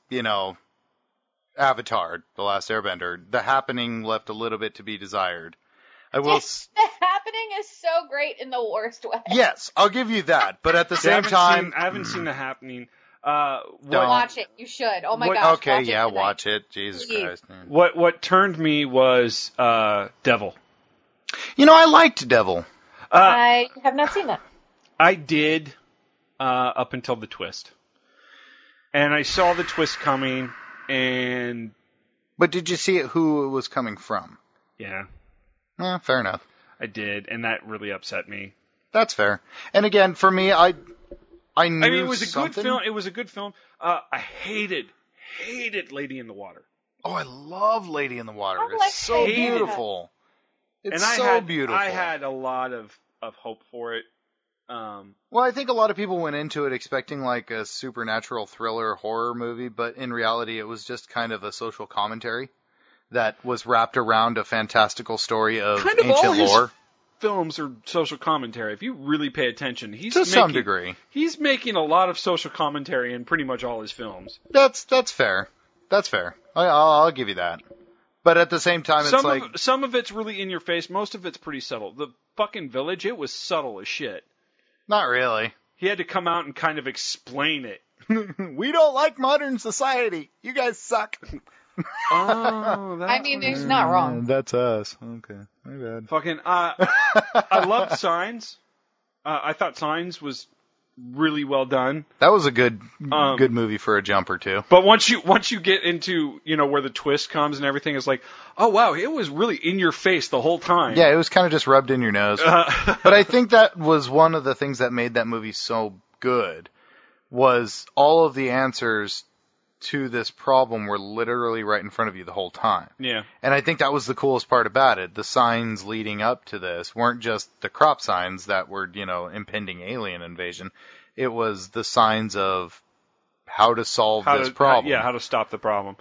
Speaker 10: Avatar, The Last Airbender. The Happening left a little bit to be desired.
Speaker 11: The Happening is so great in the worst way.
Speaker 10: Yes, I'll give you that. But at the same time,
Speaker 9: I haven't seen The Happening.
Speaker 11: Watch it. You should. Oh my gosh.
Speaker 10: Okay,
Speaker 11: watch
Speaker 10: yeah,
Speaker 11: it
Speaker 10: watch it. Jesus
Speaker 11: Please.
Speaker 10: Christ. Man.
Speaker 9: What turned me was Devil.
Speaker 10: I liked Devil.
Speaker 11: I have not seen that.
Speaker 9: I did up until the twist. And I saw the twist coming, and...
Speaker 10: But did you see who it was coming from?
Speaker 9: Yeah.
Speaker 10: Fair enough.
Speaker 9: I did, and that really upset me.
Speaker 10: That's fair. And again, for me, I knew
Speaker 9: I mean, it was a
Speaker 10: something.
Speaker 9: good film. It was a good film. I hated Lady in the Water.
Speaker 10: Oh, I love Lady in the Water.
Speaker 11: I
Speaker 10: It's
Speaker 11: like
Speaker 10: so
Speaker 11: Lady in the
Speaker 10: beautiful. It's
Speaker 9: and
Speaker 10: so beautiful.
Speaker 9: I had a lot of hope for it.
Speaker 10: Well, I think a lot of people went into it expecting like a supernatural thriller horror movie, but in reality it was just kind of a social commentary that was wrapped around a fantastical story of
Speaker 9: kind of
Speaker 10: ancient
Speaker 9: all his
Speaker 10: lore.
Speaker 9: Films are social commentary. If you really pay attention,
Speaker 10: To some degree.
Speaker 9: He's making a lot of social commentary in pretty much all his films.
Speaker 10: That's fair. That's fair. I'll give you that. But at the same time,
Speaker 9: Some of it's really in your face. Most of it's pretty subtle. The fucking Village, it was subtle as shit.
Speaker 10: Not really.
Speaker 9: He had to come out and kind of explain it.
Speaker 10: We don't like modern society. You guys suck.
Speaker 9: Oh,
Speaker 11: I mean, he's not wrong.
Speaker 10: That's us. Okay, my bad.
Speaker 9: Fucking, I loved Signs. I thought Signs was really well done.
Speaker 10: That was a good movie for a jump or two.
Speaker 9: But once you get into, where the twist comes and everything, is like, oh wow, it was really in your face the whole time.
Speaker 10: Yeah, it was kind of just rubbed in your nose. But I think that was one of the things that made that movie so good, was all of the answers to this problem were literally right in front of you the whole time.
Speaker 9: Yeah.
Speaker 10: And I think that was the coolest part about it. The signs leading up to this weren't just the crop signs that were, impending alien invasion. It was the signs of how to solve this problem.
Speaker 9: How to stop the problem.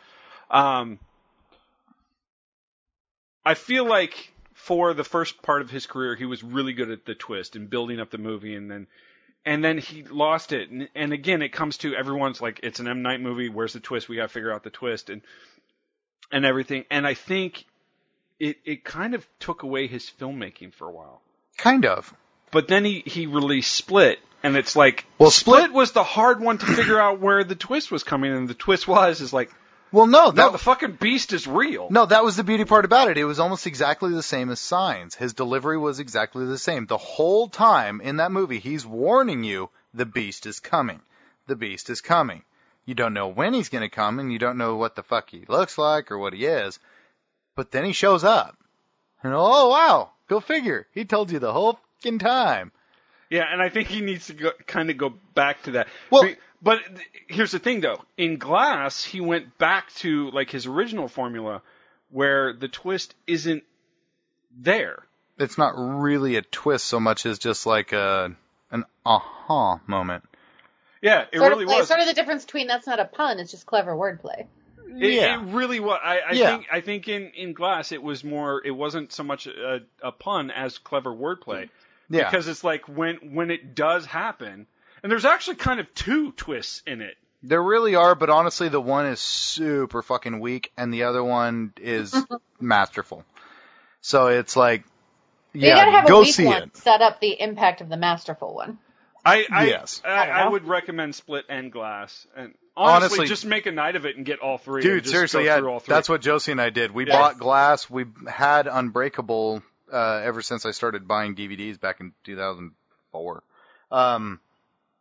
Speaker 9: I feel like for the first part of his career, he was really good at the twist and building up the movie, and then he lost it. And again, it comes to everyone's like, it's an M. Night movie. Where's the twist? We got to figure out the twist and everything. And I think it kind of took away his filmmaking for a while.
Speaker 10: Kind of.
Speaker 9: But then he released Split, and it's like,
Speaker 10: well,
Speaker 9: Split was the hard one to figure out where the twist was coming, and the twist is like,
Speaker 10: well, no,
Speaker 9: the fucking beast is real.
Speaker 10: No, that was the beauty part about it. It was almost exactly the same as Signs. His delivery was exactly the same. The whole time in that movie, he's warning you, the beast is coming. The beast is coming. You don't know when he's going to come, and you don't know what the fuck he looks like or what he is. But then he shows up. And oh, wow, go figure. He told you the whole fucking time.
Speaker 9: Yeah, and I think he needs to go back to that.
Speaker 10: Well,
Speaker 9: but here's the thing, though. In Glass, he went back to like his original formula, where the twist isn't there.
Speaker 10: It's not really a twist so much as just like an aha moment.
Speaker 9: Yeah, it really was.
Speaker 11: Sort of the difference between that's not a pun; it's just clever wordplay.
Speaker 9: It really was. I think in Glass it was more. It wasn't so much a pun as clever wordplay.
Speaker 10: Yeah.
Speaker 9: Because it's like when it does happen. And there's actually kind of two twists in it.
Speaker 10: There really are, but honestly, the one is super fucking weak, and the other one is masterful. So it's like, yeah,
Speaker 11: you gotta have
Speaker 10: go
Speaker 11: a weak
Speaker 10: see
Speaker 11: one
Speaker 10: it.
Speaker 11: Set up the impact of the masterful one.
Speaker 9: I would recommend Split and Glass, and honestly, just make a night of it and get all three.
Speaker 10: Dude, seriously, yeah, that's what Josie and I did. We bought Glass. We had Unbreakable ever since I started buying DVDs back in 2004.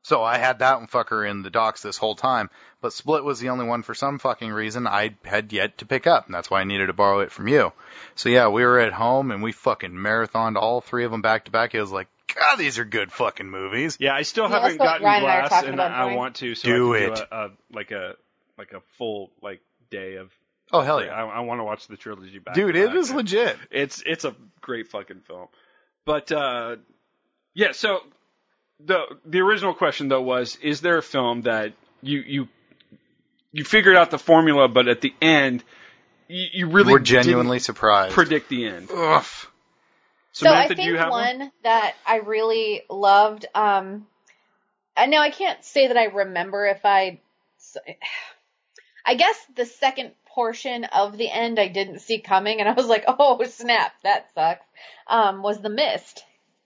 Speaker 10: So I had that fucker in the docks this whole time, but Split was the only one for some fucking reason I had yet to pick up, and that's why I needed to borrow it from you. So yeah, we were at home, and we fucking marathoned all 3 of them back to back. It was like, God, these are good fucking movies.
Speaker 9: Yeah, I still
Speaker 11: Yeah,
Speaker 9: haven't
Speaker 11: that's what
Speaker 9: gotten
Speaker 11: Ryan and I were
Speaker 9: Glass,
Speaker 11: talking
Speaker 9: and
Speaker 11: about
Speaker 9: I
Speaker 11: doing.
Speaker 9: want to. So
Speaker 10: Do
Speaker 9: I can
Speaker 10: it.
Speaker 9: like a full day of.
Speaker 10: Oh, hell yeah.
Speaker 9: I want to watch the trilogy back.
Speaker 10: Dude,
Speaker 9: to
Speaker 10: it
Speaker 9: back.
Speaker 10: is legit.
Speaker 9: It's a great fucking film. But yeah, so the original question though was, is there a film that you figured out the formula, but at the end you really
Speaker 10: We're genuinely
Speaker 9: didn't
Speaker 10: surprised.
Speaker 9: predict the end?
Speaker 10: Ugh.
Speaker 11: So I
Speaker 9: Samantha, do you
Speaker 11: think
Speaker 9: have
Speaker 11: one that I really loved, and now I can't say that I remember if I guess the second portion of the end I didn't see coming, and I was like, oh snap, that sucks, was The Mist.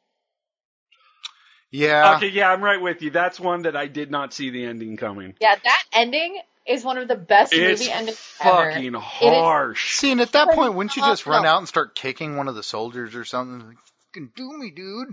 Speaker 10: Yeah.
Speaker 9: Okay, yeah, I'm right with you. That's one that I did not see the ending coming.
Speaker 11: Yeah, that ending is one of the best
Speaker 9: It's
Speaker 11: movie endings ever.
Speaker 9: fucking harsh.
Speaker 10: See, and at that point, wouldn't you just run
Speaker 11: phenomenal.
Speaker 10: out and start kicking one of the soldiers or something? Like, fucking do me, dude.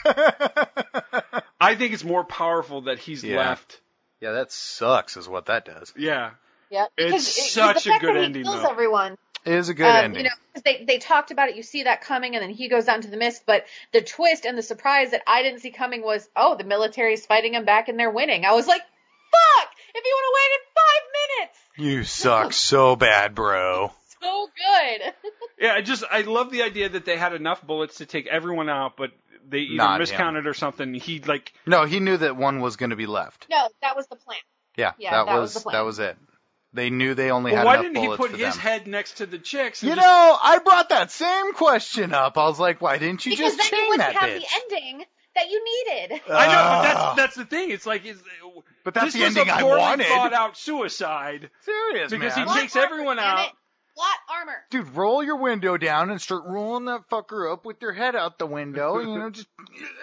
Speaker 9: I think it's more powerful that he's
Speaker 10: Yeah.
Speaker 9: left.
Speaker 10: Yeah, that sucks is what that does.
Speaker 9: Yeah.
Speaker 11: Yeah,
Speaker 9: It's
Speaker 11: because
Speaker 9: such
Speaker 11: the
Speaker 9: a
Speaker 11: fact
Speaker 9: good
Speaker 11: that he
Speaker 9: ending,
Speaker 11: kills
Speaker 9: though.
Speaker 11: everyone.
Speaker 10: It is a good ending.
Speaker 11: You know, 'cause they talked about it. You see that coming, and then he goes down to the mist. But the twist and the surprise that I didn't see coming was, oh, the military's fighting him back, and they're winning. I was like, fuck! If he would have waited 5 minutes,
Speaker 10: You suck so bad, bro.
Speaker 11: so good.
Speaker 9: Yeah, I love the idea that they had enough bullets to take everyone out, but they either
Speaker 10: Not
Speaker 9: miscounted or something. He like
Speaker 10: No, he knew that one was going to be left.
Speaker 11: No, that was the plan.
Speaker 10: Yeah,
Speaker 11: Yeah,
Speaker 10: that was
Speaker 11: the plan.
Speaker 10: that was it. They knew they only
Speaker 9: well,
Speaker 10: had
Speaker 9: why
Speaker 10: enough
Speaker 9: didn't he
Speaker 10: bullets
Speaker 9: put
Speaker 10: for
Speaker 9: his
Speaker 10: them.
Speaker 9: head next to the chicks? And
Speaker 10: You
Speaker 9: just-
Speaker 10: know, I brought that same question up. I was like, why didn't you
Speaker 11: Because
Speaker 10: just
Speaker 11: then you
Speaker 10: chain
Speaker 11: wouldn't
Speaker 10: that
Speaker 11: have
Speaker 10: bitch?
Speaker 11: the ending that you needed.
Speaker 9: I know, but
Speaker 10: Ugh.
Speaker 9: that's the thing. It's like
Speaker 10: But that's
Speaker 9: this
Speaker 10: the
Speaker 9: was
Speaker 10: ending
Speaker 9: a
Speaker 10: I
Speaker 9: poorly
Speaker 10: wanted.
Speaker 9: thought out suicide
Speaker 10: Serious,
Speaker 9: because
Speaker 10: man.
Speaker 9: he takes
Speaker 11: Plot
Speaker 9: everyone
Speaker 11: armor, damn
Speaker 9: out.
Speaker 11: it. Plot armor.
Speaker 10: Dude, roll your window down and start rolling that fucker up with your head out the window. You know, just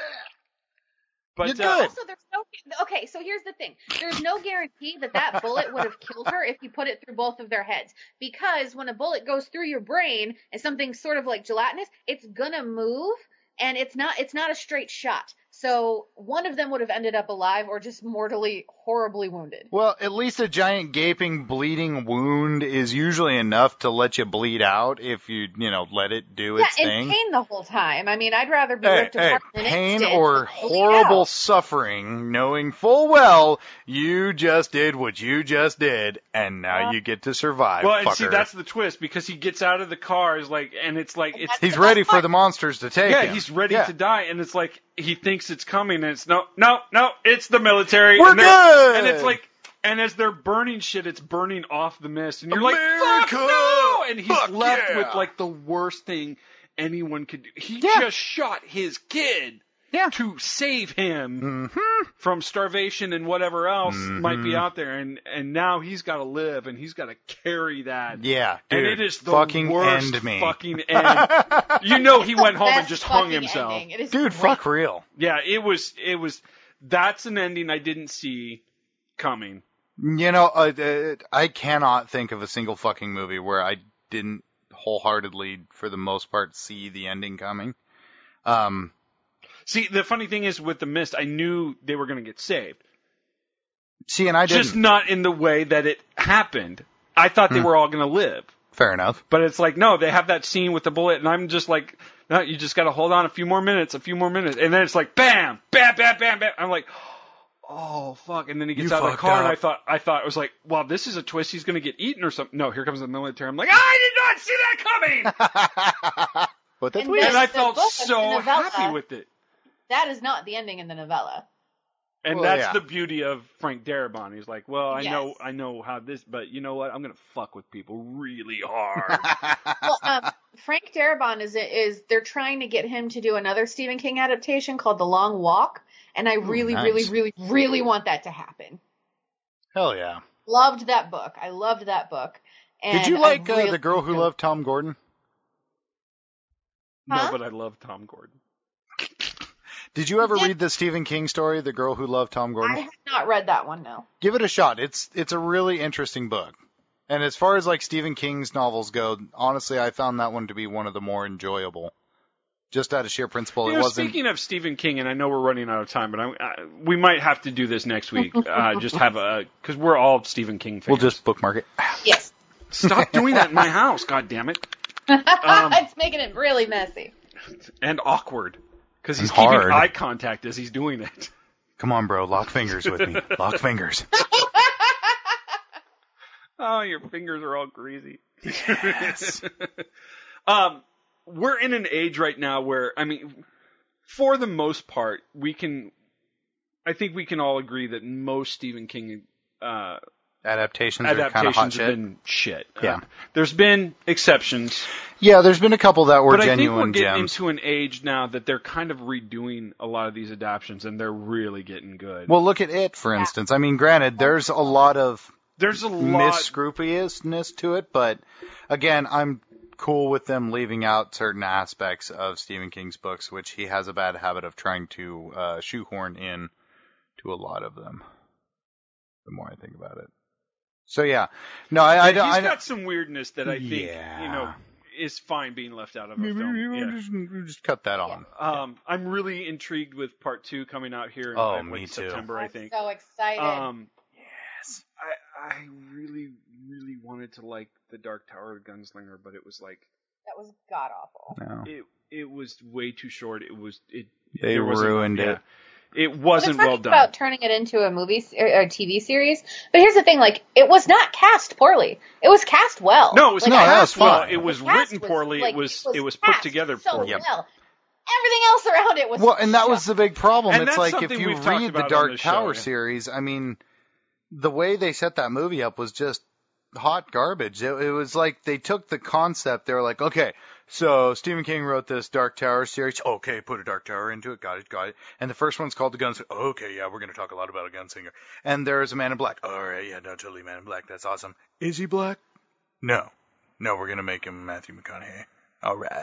Speaker 9: But
Speaker 10: You're good.
Speaker 11: Also, there's no. Okay, so here's the thing. There's no guarantee that that bullet would have killed her if you put it through both of their heads. Because when a bullet goes through your brain and something sort of like gelatinous, it's gonna move, and it's not a straight shot. So one of them would have ended up alive or just mortally, horribly wounded.
Speaker 10: Well, at least a giant gaping bleeding wound is usually enough to let you bleed out if you let it do its
Speaker 11: yeah,
Speaker 10: thing.
Speaker 11: and pain the whole time. I mean, I'd rather be
Speaker 10: Hey,
Speaker 11: ripped apart in an
Speaker 10: pain
Speaker 11: instant
Speaker 10: or
Speaker 11: than bleed
Speaker 10: horrible
Speaker 11: out.
Speaker 10: suffering, knowing full well you just did what you just did, and now you get to survive.
Speaker 9: well, and
Speaker 10: fucker.
Speaker 9: see, that's the twist because he gets out of the car, it's
Speaker 10: He's ready for the monsters to take
Speaker 9: yeah,
Speaker 10: him.
Speaker 9: he's ready
Speaker 10: Yeah.
Speaker 9: to die, and it's like he thinks it's coming, and it's no, it's the military.
Speaker 10: We're
Speaker 9: and they're-
Speaker 10: good!
Speaker 9: And it's like, and as they're burning shit, it's burning off the mist, and you're like,
Speaker 10: America!
Speaker 9: fuck no! And he's
Speaker 10: Fuck
Speaker 9: left
Speaker 10: yeah!
Speaker 9: with like the worst thing anyone could do. He
Speaker 10: Yeah.
Speaker 9: just shot his kid.
Speaker 10: Yeah.
Speaker 9: To save him
Speaker 10: Mhm.
Speaker 9: from starvation and whatever else might be
Speaker 10: Mhm.
Speaker 9: out there, and now he's got to live, and he's got to carry that.
Speaker 10: Yeah,
Speaker 9: And
Speaker 10: dude,
Speaker 9: it is the
Speaker 10: fucking
Speaker 9: worst
Speaker 10: end me.
Speaker 9: fucking end. You know, he went home and
Speaker 11: Best
Speaker 9: just hung
Speaker 11: fucking
Speaker 9: himself.
Speaker 11: ending. It is
Speaker 10: Dude,
Speaker 11: great.
Speaker 10: fuck real.
Speaker 9: Yeah, it was. That's an ending I didn't see coming.
Speaker 10: You know, I cannot think of a single fucking movie where I didn't wholeheartedly, for the most part, see the ending coming.
Speaker 9: See, the funny thing is with The Mist, I knew they were going to get saved.
Speaker 10: See, and I didn't.
Speaker 9: Just not in the way that it happened. I thought they were all going to live.
Speaker 10: Fair enough.
Speaker 9: But it's like, no, they have that scene with the bullet, and I'm just like, no, you just got to hold on a few more minutes. And then it's like, bam, bam, bam, bam, bam. I'm like, oh, fuck. And then he gets
Speaker 10: You
Speaker 9: out of the
Speaker 10: fucked
Speaker 9: car, and
Speaker 10: up.
Speaker 9: I thought it was like, well, this is a twist. He's going to get eaten or something. No, here comes the military. I'm like, I did not see that coming.
Speaker 10: But that's
Speaker 11: And
Speaker 10: weird.
Speaker 9: And I
Speaker 11: the
Speaker 9: felt
Speaker 11: book,
Speaker 9: so
Speaker 11: the novella,
Speaker 9: happy with it.
Speaker 11: That is not the ending in the novella.
Speaker 9: And
Speaker 10: Well,
Speaker 9: that's
Speaker 10: yeah.
Speaker 9: the beauty of Frank Darabont. He's like, well, I
Speaker 11: Yes.
Speaker 9: know how this, but you know what? I'm going to fuck with people really hard.
Speaker 11: Well, Frank Darabont is they're trying to get him to do another Stephen King adaptation called The Long Walk, and I really,
Speaker 10: nice.
Speaker 11: really, really, really want that to happen.
Speaker 10: Hell yeah.
Speaker 11: Loved that book. I loved that book. And
Speaker 10: Did you
Speaker 11: I
Speaker 10: like
Speaker 11: really-
Speaker 10: The Girl Who Loved Tom Gordon?
Speaker 11: Huh?
Speaker 9: No, but I love Tom Gordon.
Speaker 10: Did you ever
Speaker 11: did.
Speaker 10: read the Stephen King story, The Girl Who Loved Tom Gordon?
Speaker 11: I have not read that one, no.
Speaker 10: Give it a shot. It's a really interesting book. And as far as like Stephen King's novels go, honestly, I found that one to be one of the more enjoyable. just out of sheer principle.
Speaker 9: You
Speaker 10: It
Speaker 9: know,
Speaker 10: wasn't.
Speaker 9: speaking of Stephen King, and I know we're running out of time, but we might have to do this next week. Just have because we're all Stephen King fans.
Speaker 10: We'll just bookmark it.
Speaker 11: Yes.
Speaker 9: Stop doing that in my house, God damn it.
Speaker 11: It's making it really messy.
Speaker 9: And awkward. Because he's
Speaker 10: And
Speaker 9: keeping
Speaker 10: hard.
Speaker 9: eye contact as he's doing it.
Speaker 10: Come on, bro. Lock fingers with me. Lock fingers.
Speaker 9: Oh, your fingers are all greasy. Yes. We're in an age right now where, I mean, for the most part, I think we can all agree that most Stephen King
Speaker 10: Adaptations are kind of hot
Speaker 9: adaptations
Speaker 10: shit.
Speaker 9: have been shit.
Speaker 10: Yeah.
Speaker 9: There's been exceptions.
Speaker 10: Yeah, there's been a couple that were
Speaker 9: But I think we're
Speaker 10: genuine
Speaker 9: getting
Speaker 10: gems.
Speaker 9: into an age now that they're kind of redoing a lot of these adaptions, and they're really getting good.
Speaker 10: Well, look at it, for instance. I mean, granted, there's a lot of
Speaker 9: there's a lot.
Speaker 10: miscrupiousness to it, but again, I'm cool with them leaving out certain aspects of Stephen King's books, which he has a bad habit of trying to shoehorn in to a lot of them. The more I think about it. So yeah, no,
Speaker 9: He's got some weirdness that I think is fine being left out of a film.
Speaker 10: We'll just cut that on.
Speaker 9: I'm really intrigued with part 2 coming out here in
Speaker 10: Me too.
Speaker 9: September, I think.
Speaker 11: I'm so excited.
Speaker 9: Yes. I really, really wanted to like The Dark Tower of Gunslinger, but it was like
Speaker 11: that was god awful.
Speaker 10: No.
Speaker 9: it was way too short.
Speaker 10: They
Speaker 9: there wasn't-
Speaker 10: ruined it.
Speaker 9: It wasn't
Speaker 11: They're
Speaker 9: well
Speaker 11: talking
Speaker 9: done.
Speaker 11: about turning it into a movie or a TV series, but here's the thing: like, it was not cast poorly. It was cast well.
Speaker 9: No, it was
Speaker 11: like,
Speaker 9: not
Speaker 10: that
Speaker 9: cast
Speaker 10: was
Speaker 9: well.
Speaker 10: fine.
Speaker 9: It was
Speaker 11: the cast
Speaker 9: written poorly.
Speaker 11: like,
Speaker 9: It was put
Speaker 11: cast
Speaker 9: together
Speaker 11: so
Speaker 9: poorly.
Speaker 11: well. Everything else around it was
Speaker 10: Well, and that was the big problem.
Speaker 9: And
Speaker 10: It's
Speaker 9: that's
Speaker 10: like if
Speaker 9: something
Speaker 10: you
Speaker 9: we've talked
Speaker 10: read the
Speaker 9: about on
Speaker 10: Dark
Speaker 9: this
Speaker 10: Tower
Speaker 9: show.
Speaker 10: series, I mean, the way they set that movie up was just hot garbage. It was like they took the concept. They were like, okay, so Stephen King wrote this Dark Tower series. Okay, put a Dark Tower into it. Got it. And the first one's called The Gunslinger. Okay, yeah, we're going to talk a lot about a gunslinger. And there's a Man in Black. All right, yeah, no, totally Man in Black. That's awesome. Is he black? No, we're going to make him Matthew McConaughey. All right.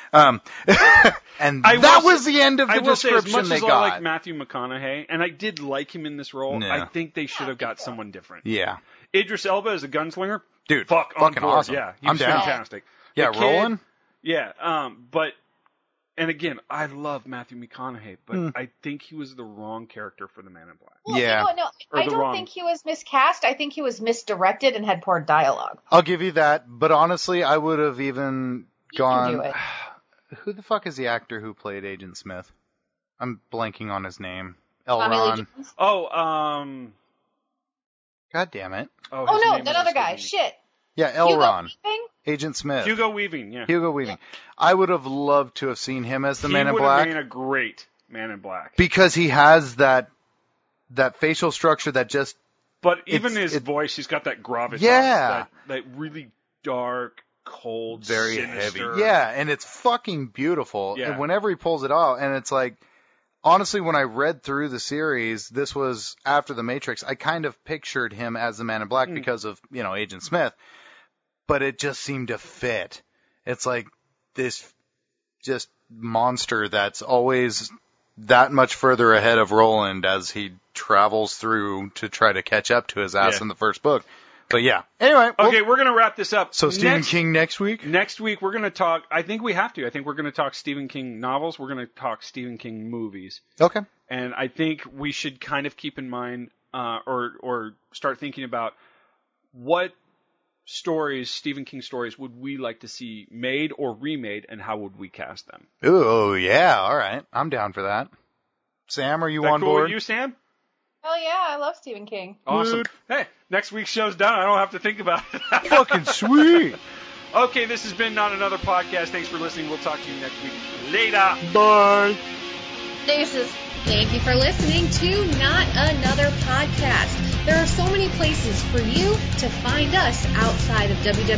Speaker 10: And that was the end of the
Speaker 9: I will say, as
Speaker 10: description
Speaker 9: much
Speaker 10: they
Speaker 9: as I
Speaker 10: got.
Speaker 9: like Matthew McConaughey, and I did like him in this role,
Speaker 10: Yeah.
Speaker 9: I think they should have got someone different.
Speaker 10: Yeah.
Speaker 9: Idris Elba as a gunslinger,
Speaker 10: Dude,
Speaker 9: fucking on board.
Speaker 10: awesome.
Speaker 9: Yeah, he
Speaker 10: I'm
Speaker 9: was
Speaker 10: down.
Speaker 9: fantastic.
Speaker 10: Yeah,
Speaker 9: The kid-
Speaker 10: rolling?
Speaker 9: Yeah, but and again, I love Matthew McConaughey, but I think he was the wrong character for the Man in Black.
Speaker 11: Well,
Speaker 10: Yeah.
Speaker 11: no,
Speaker 9: Or
Speaker 11: I
Speaker 9: the
Speaker 11: don't
Speaker 9: wrong-
Speaker 11: think he was miscast. I think he was misdirected and had poor dialogue.
Speaker 10: I'll give you that, but honestly, I would have even
Speaker 11: You can
Speaker 10: gone.
Speaker 11: do it.
Speaker 10: Who the fuck is the actor who played Agent Smith? I'm blanking on his name.
Speaker 11: Tommy Lee
Speaker 10: Elron.
Speaker 11: Jones.
Speaker 9: Oh,
Speaker 10: God damn it.
Speaker 11: Oh
Speaker 9: his
Speaker 11: no,
Speaker 9: name
Speaker 11: that
Speaker 9: was
Speaker 11: other guy.
Speaker 9: escaping me.
Speaker 11: Shit.
Speaker 10: Yeah,
Speaker 11: Hugo
Speaker 10: Elron.
Speaker 11: Weaving?
Speaker 10: Agent Smith.
Speaker 9: Hugo Weaving. Yeah,
Speaker 10: Hugo Weaving. I would have loved to have seen him as the
Speaker 9: he
Speaker 10: Man in
Speaker 9: would
Speaker 10: Black
Speaker 9: have been a great Man in Black.
Speaker 10: because he has that facial structure that just
Speaker 9: But even
Speaker 10: It's-
Speaker 9: his voice, he's got that gravitas.
Speaker 10: Yeah.
Speaker 9: That really dark, cold,
Speaker 10: very
Speaker 9: sinister.
Speaker 10: heavy. Yeah, and it's fucking beautiful.
Speaker 9: Yeah.
Speaker 10: And whenever he pulls it off, and it's like, honestly, when I read through the series, this was after The Matrix, I kind of pictured him as the Man in Black because of, Agent Smith. But it just seemed to fit. It's like this just monster that's always that much further ahead of Roland as he travels through to try to catch up to his ass
Speaker 9: Yeah.
Speaker 10: in the first book. But yeah. Anyway.
Speaker 9: Okay, we're going to wrap this up.
Speaker 10: So Stephen King next week?
Speaker 9: Next week, we're going to talk, I think we have to. I think we're going to talk Stephen King novels. We're going to talk Stephen King movies.
Speaker 10: Okay.
Speaker 9: And I think we should kind of keep in mind, or start thinking about what stories, Stephen King stories, would we like to see made or remade, and how would we cast them?
Speaker 10: Ooh, yeah, all right. I'm down for that. Sam, are you
Speaker 9: Is that
Speaker 10: on
Speaker 9: cool
Speaker 10: board?
Speaker 9: with you, Sam?
Speaker 11: Oh yeah, I love Stephen King.
Speaker 9: Awesome. Hey, next week's show's done. I don't have to think about it.
Speaker 10: Fucking sweet.
Speaker 9: Okay, this has been Not Another Podcast. Thanks for listening. We'll talk to you next week. Later.
Speaker 10: Bye.
Speaker 11: Deuces. Thank you for listening to Not Another Podcast. There are so many places for you to find us outside of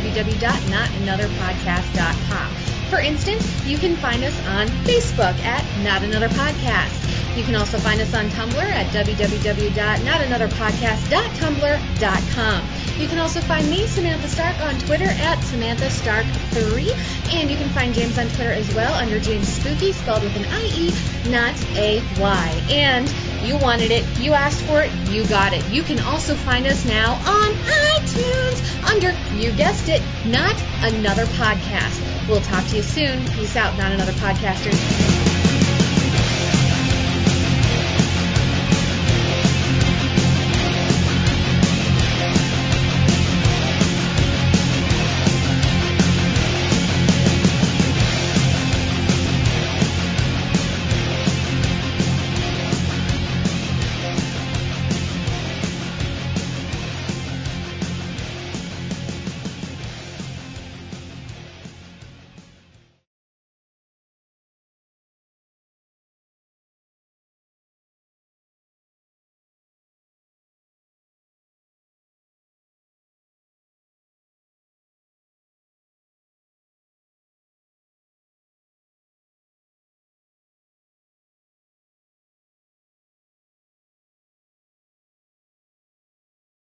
Speaker 11: www.notanotherpodcast.com. For instance, you can find us on Facebook at Not Another Podcast. You can also find us on Tumblr at www.notanotherpodcast.tumblr.com. You can also find me, Samantha Stark, on Twitter at SamanthaStark3. And you can find James on Twitter as well under James Spooky, spelled with an I-E, not a Y. And
Speaker 3: You wanted it, you asked for it, you got it. You can also find us now on iTunes under, you guessed it, Not Another Podcast. We'll talk to you soon. Peace out, Not Another Podcasters.